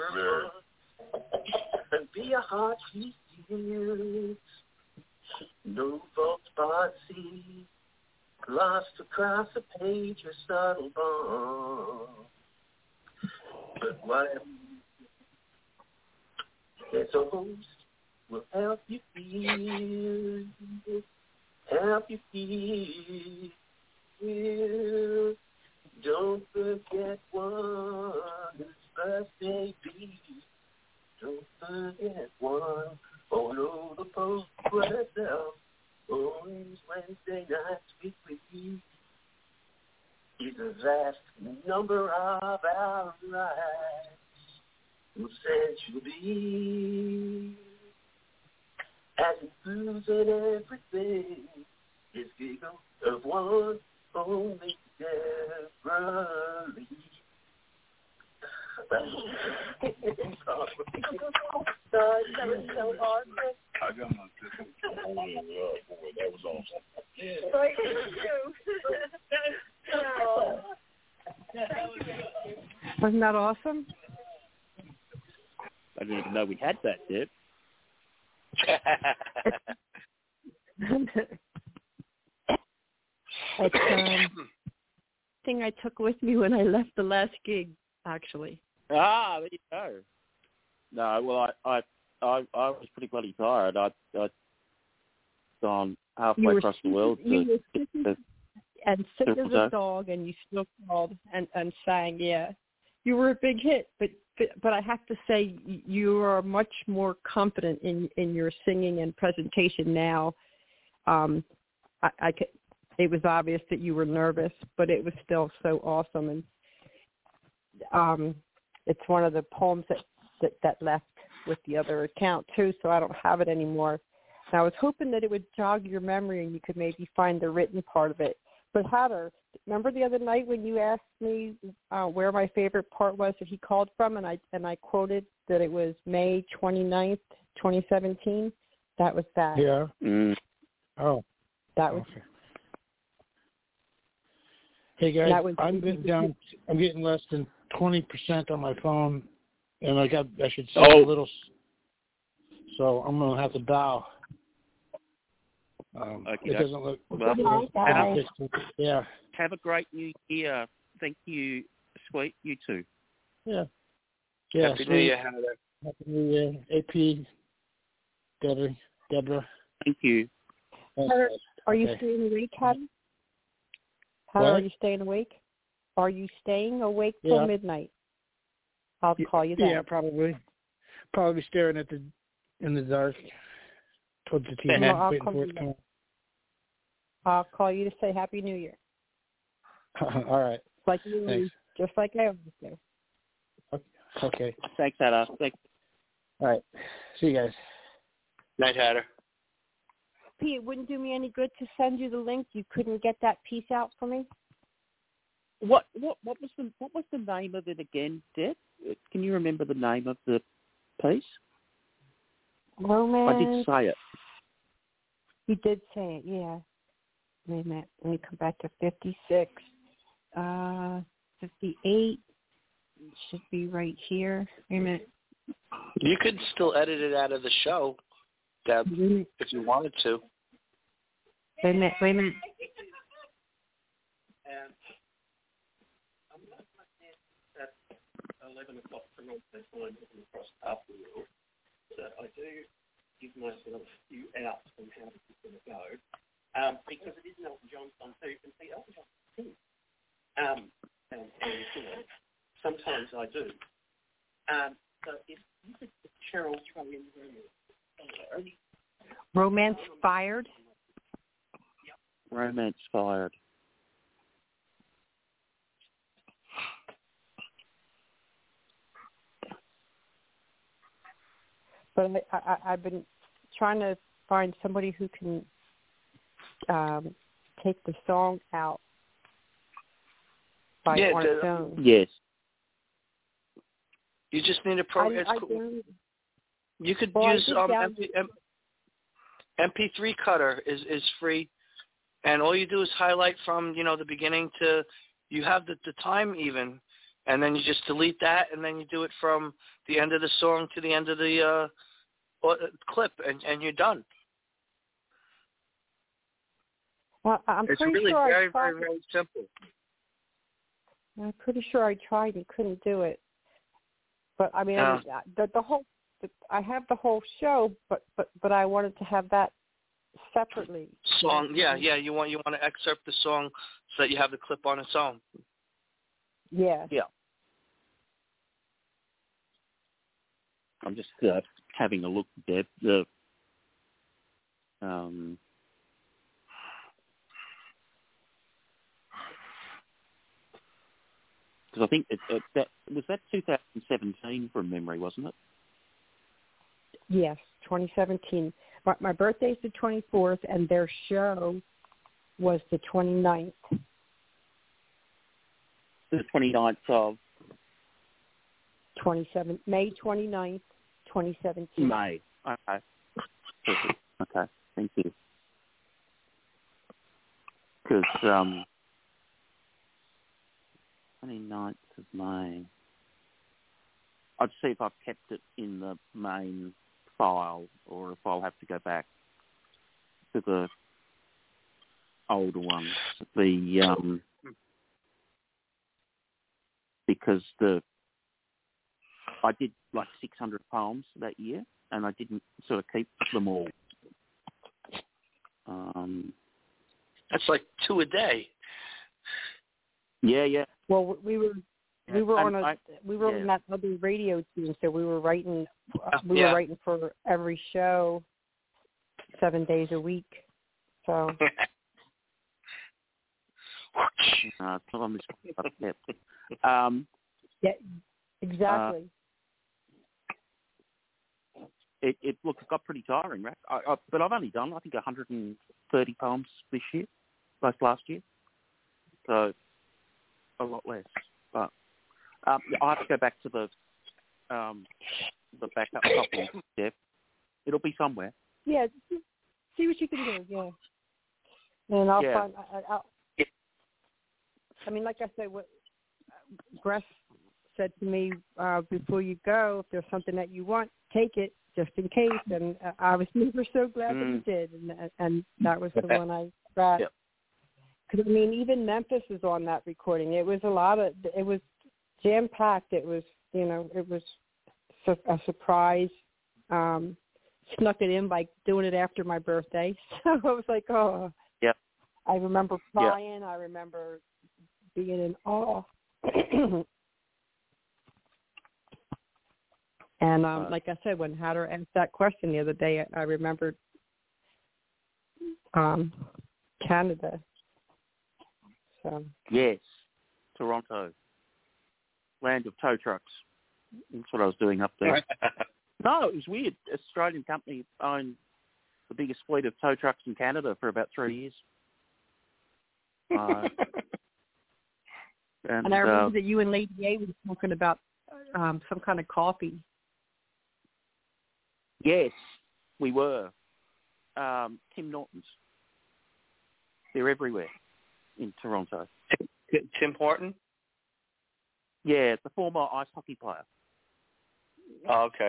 And be a heart she feels. No false party. Lost across a page or subtle bond. But whatever it's a host will help you feel, help you feel. Don't forget one whose birthday be. Don't forget one. Oh no, the post herself owns Wednesday nights weekly. Is a vast number of our lives will sensually. As it proves in everything, is giggle of one only separately. Sorry, that was so hard. I got my ticket. Oh, yeah, boy, that was awesome. Yeah. Right, too. Oh. Wasn't that awesome? I didn't even know we had that, Deb. It's um, thing I took with me when I left the last gig, actually. Ah, there you go. No, well, I, I, I, I was pretty bloody tired. I, I'd gone halfway were, across the world. You to, were sick to, and sick to, as a dog, and you still called and, and sang. Yeah, you were a big hit, but but, but I have to say you are much more confident in, in your singing and presentation now. Um, I, I could, it was obvious that you were nervous, but it was still so awesome. And um, it's one of the poems that, that, that left with the other account, too, so I don't have it anymore. And I was hoping that it would jog your memory and you could maybe find the written part of it. But Heather, remember the other night when you asked me uh, where my favorite part was that he called from, and I and I quoted that it was May twenty-ninth, twenty seventeen? That was that. Yeah. Mm. Oh. That was. Okay. Hey guys, that was, I'm getting down. I'm getting less than twenty percent on my phone, and I got. I should say oh. a little. So I'm gonna have to bow. Um, okay, it doesn't look. Well, have, yeah. Have a great new year. Thank you, sweet. You too. Yeah. Yeah. Happy sweet. New Year, Heather. Happy New Year, A P. Deborah. Deborah. Thank you. Heather, are you okay. staying awake, Heather? Heather, are you staying awake? Are you staying awake till yeah. midnight? I'll call you then. Yeah, probably. Probably staring at the in the dark towards the T V. Well, I'll, waiting call for it you to come. I'll call you to say Happy New Year. All right. Like you, Thanks. just like I always do. Okay. Okay. Thanks, Hatter. Thanks. All right. See you guys. Night, Hatter. Pete, it wouldn't do me any good to send you the link. You couldn't get that piece out for me? What what what was the what was the name of it again, Deb? Can you remember the name of the piece? Romance. I did say it. You did say it, yeah. Wait a minute. Let me come back to fifty-six. Uh, fifty-eight. It should be right here. Wait a minute. You could still edit it out of the show, Deb, if you wanted to. Wait a minute. Wait a minute. At eleven o'clock tonight, they find it across half the world. So I do give myself a few outs on how this is going to go, um, because it is an Elton John song, so you can see Elton John sing. Um, and, and you know, sometimes I do. Um, so if you could, Cheryl, throw in Romance. Romance Fired? Romance Fired. But I, I, I've been trying to find somebody who can um, take the song out by yeah, on the, its own. Yes. You just need a pro. I, it's I cool. You could well, use um, M P, M, M P three cutter is, is free, and all you do is highlight from you know the beginning to you have the, the time even, and then you just delete that, and then you do it from the end of the song to the end of the uh, clip, and, and you're done. Well, I'm it's pretty really sure very, I tried, very, very simple. I'm pretty sure I tried and couldn't do it. But I mean, Uh, I, the, the whole the, I have the whole show, but, but but I wanted to have that separately. Song, yeah, yeah. You want you want to excerpt the song so that you have the clip on its own. Yeah. Yeah. I'm just uh, having a look, Deb. The um, because I think it, it, that was that two thousand seventeen from memory, wasn't it? Yes, twenty seventeen. My, my birthday's the twenty-fourth, and their show was the twenty-ninth. The twenty-ninth of twenty-seven May twenty-ninth, twenty seventeen. May. Okay. Perfect. Okay. Thank you. Because um, twenty-ninth of May. I'd see if I've kept it in the main file or if I'll have to go back to the older ones. The um, because the I did like six hundred poems that year, and I didn't sort of keep them all. Um, That's like two a day. Yeah, yeah. Well, we were we were And on a I- we were yeah. on that other radio team, so we were writing uh, we Yeah. were writing for every show seven days a week. So uh, it's not on this I've kept. Um, yeah, exactly. it, it look, it got pretty tiring, right? I, I, but I've only done, I think, one hundred thirty poems this year, like last year. So a lot less. But um, I'll have to go back to the um, the backup copy, Jeff. It'll be somewhere. Yeah, just see what you can do. Yeah, and I'll Yeah. find. I, I, I'll, I mean, like I said, what Gress said to me uh, before you go, if there's something that you want, take it just in case. And uh, I was never so glad Mm. that he did, and and that was the one I grabbed. Yep. Because I mean, even Memphis is on that recording. It was a lot of. It was jam packed. It was, you know, it was su- a surprise. Um, snuck it in by doing it after my birthday. So I was like, oh. Yep. I remember Yep. crying. I remember being in awe. And um, Uh, like I said, when Hatter asked that question the other day, I, I remembered um, Canada. So Yes, Toronto, land of tow trucks. That's what I was doing up there. No, it was weird. Australian company owned the biggest fleet of tow trucks in Canada for about three years. Uh, and, and I remember uh, that you and Lady A were talking about um, some kind of coffee. Yes, we were. Um, Tim Norton's. They're everywhere in Toronto. Tim, Tim Horton? Yeah, the former ice hockey player. Oh, okay.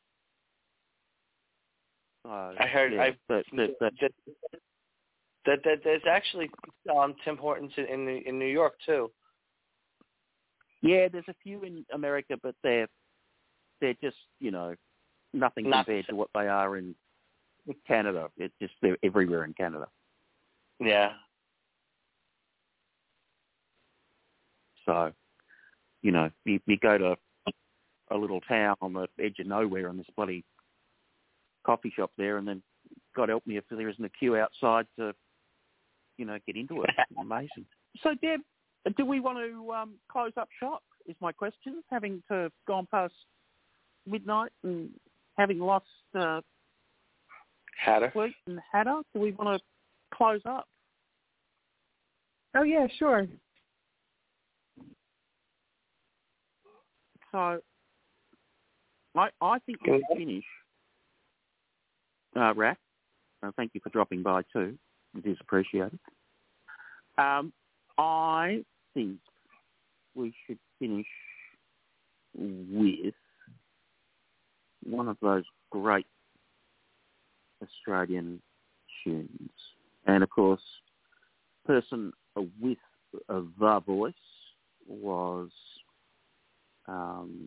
Uh, I heard yeah, I, that, that, that, that, that, that there's actually um, Tim Hortons in in, the, in New York too. Yeah, there's a few in America, but they're they're just you know nothing Not compared to what they are in Canada. It's just they're everywhere in Canada. Yeah. So, you know, you, you go to a little town on the edge of nowhere and there's a bloody coffee shop there, and then God help me if there isn't a queue outside to, you know, get into it. Amazing. So, Deb, do we want to um, close up shop is my question, having to gone past midnight and having lost uh, Hatter. Fleet and Hatter. Do we want to close up? Oh, yeah, sure. So, I I think we should finish. Uh, Rat, uh, thank you for dropping by too. It is appreciated. Um, I think we should finish with one of those great Australian tunes. And, of course, person with uh, the voice was um,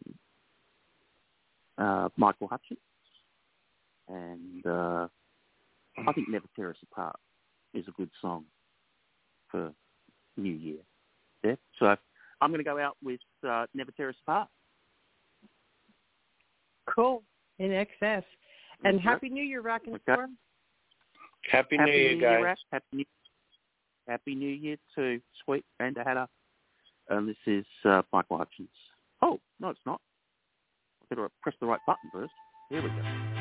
uh, Michael Hutchence. And uh, I think Never Tear Us Apart is a good song for New Year. Yeah? So I'm going to go out with uh, Never Tear Us Apart. Cool. In excess. And Okay. Happy New Year, Rack and Okay. Storm. Happy, Happy New Year, guys. Rack. Happy New, Happy New Year to Sweet and to Hannah. And this is uh, Michael Hutchence. Oh, no, it's not. I've got to press the right button first. Here we go.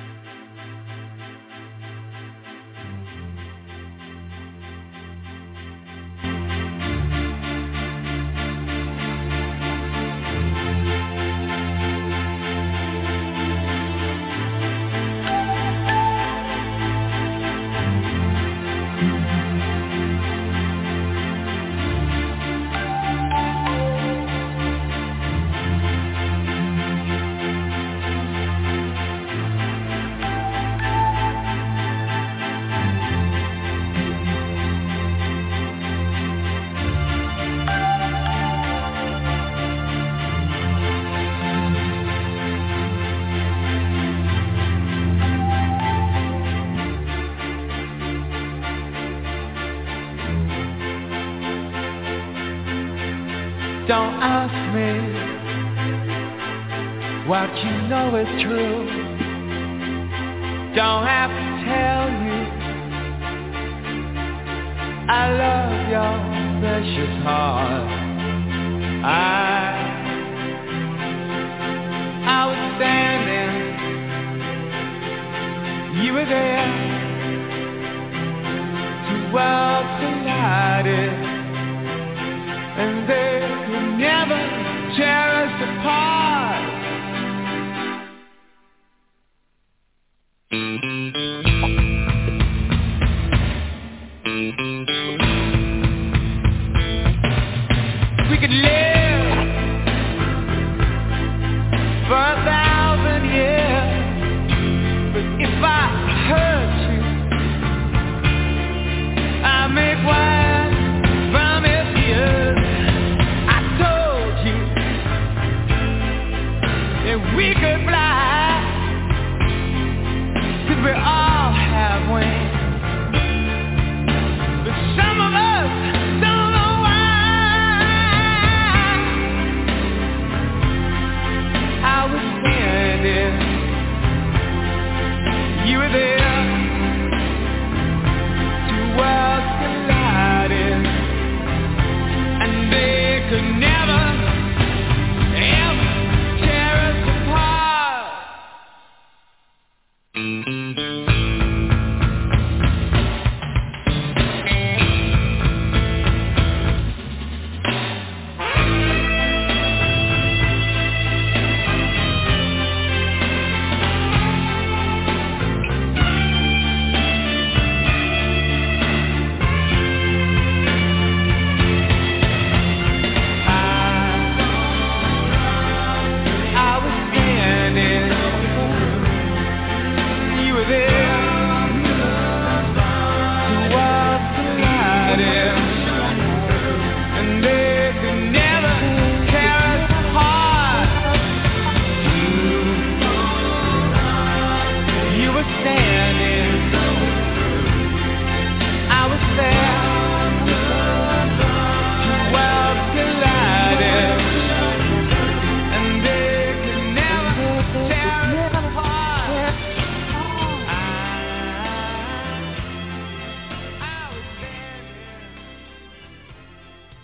Don't ask me what you know is true. Don't have to tell you I love your precious heart. I I was standing, you were there. Two worlds collided, and they could never tear us apart. We could live for a thousand years, but if I hurt you, I make wine from his tears.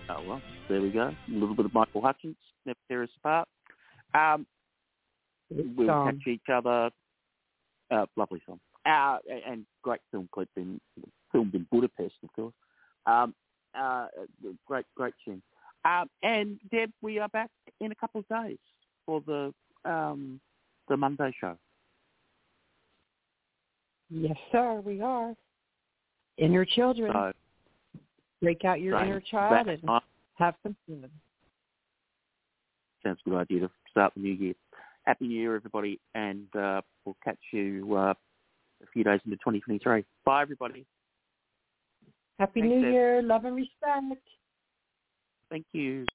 Oh, well, there we go. A little bit of Michael Hutchence, Never Tear Us Apart. Um, we'll song. catch each other. Uh, lovely song. Uh, and great film clip in, filmed in Budapest, of course. Um, uh, great, great tune. Um, and, Deb, we are back in a couple of days for the um, the Monday show. Yes, sir, we are. Inner children. So, Break out your so inner child that- and have some fun. Sounds a good idea to start the new year. Happy New Year, everybody, and uh, we'll catch you uh, a few days into twenty twenty-three. Bye, everybody. Happy Thanks, New Deb. Year. Love and respect. Thank you.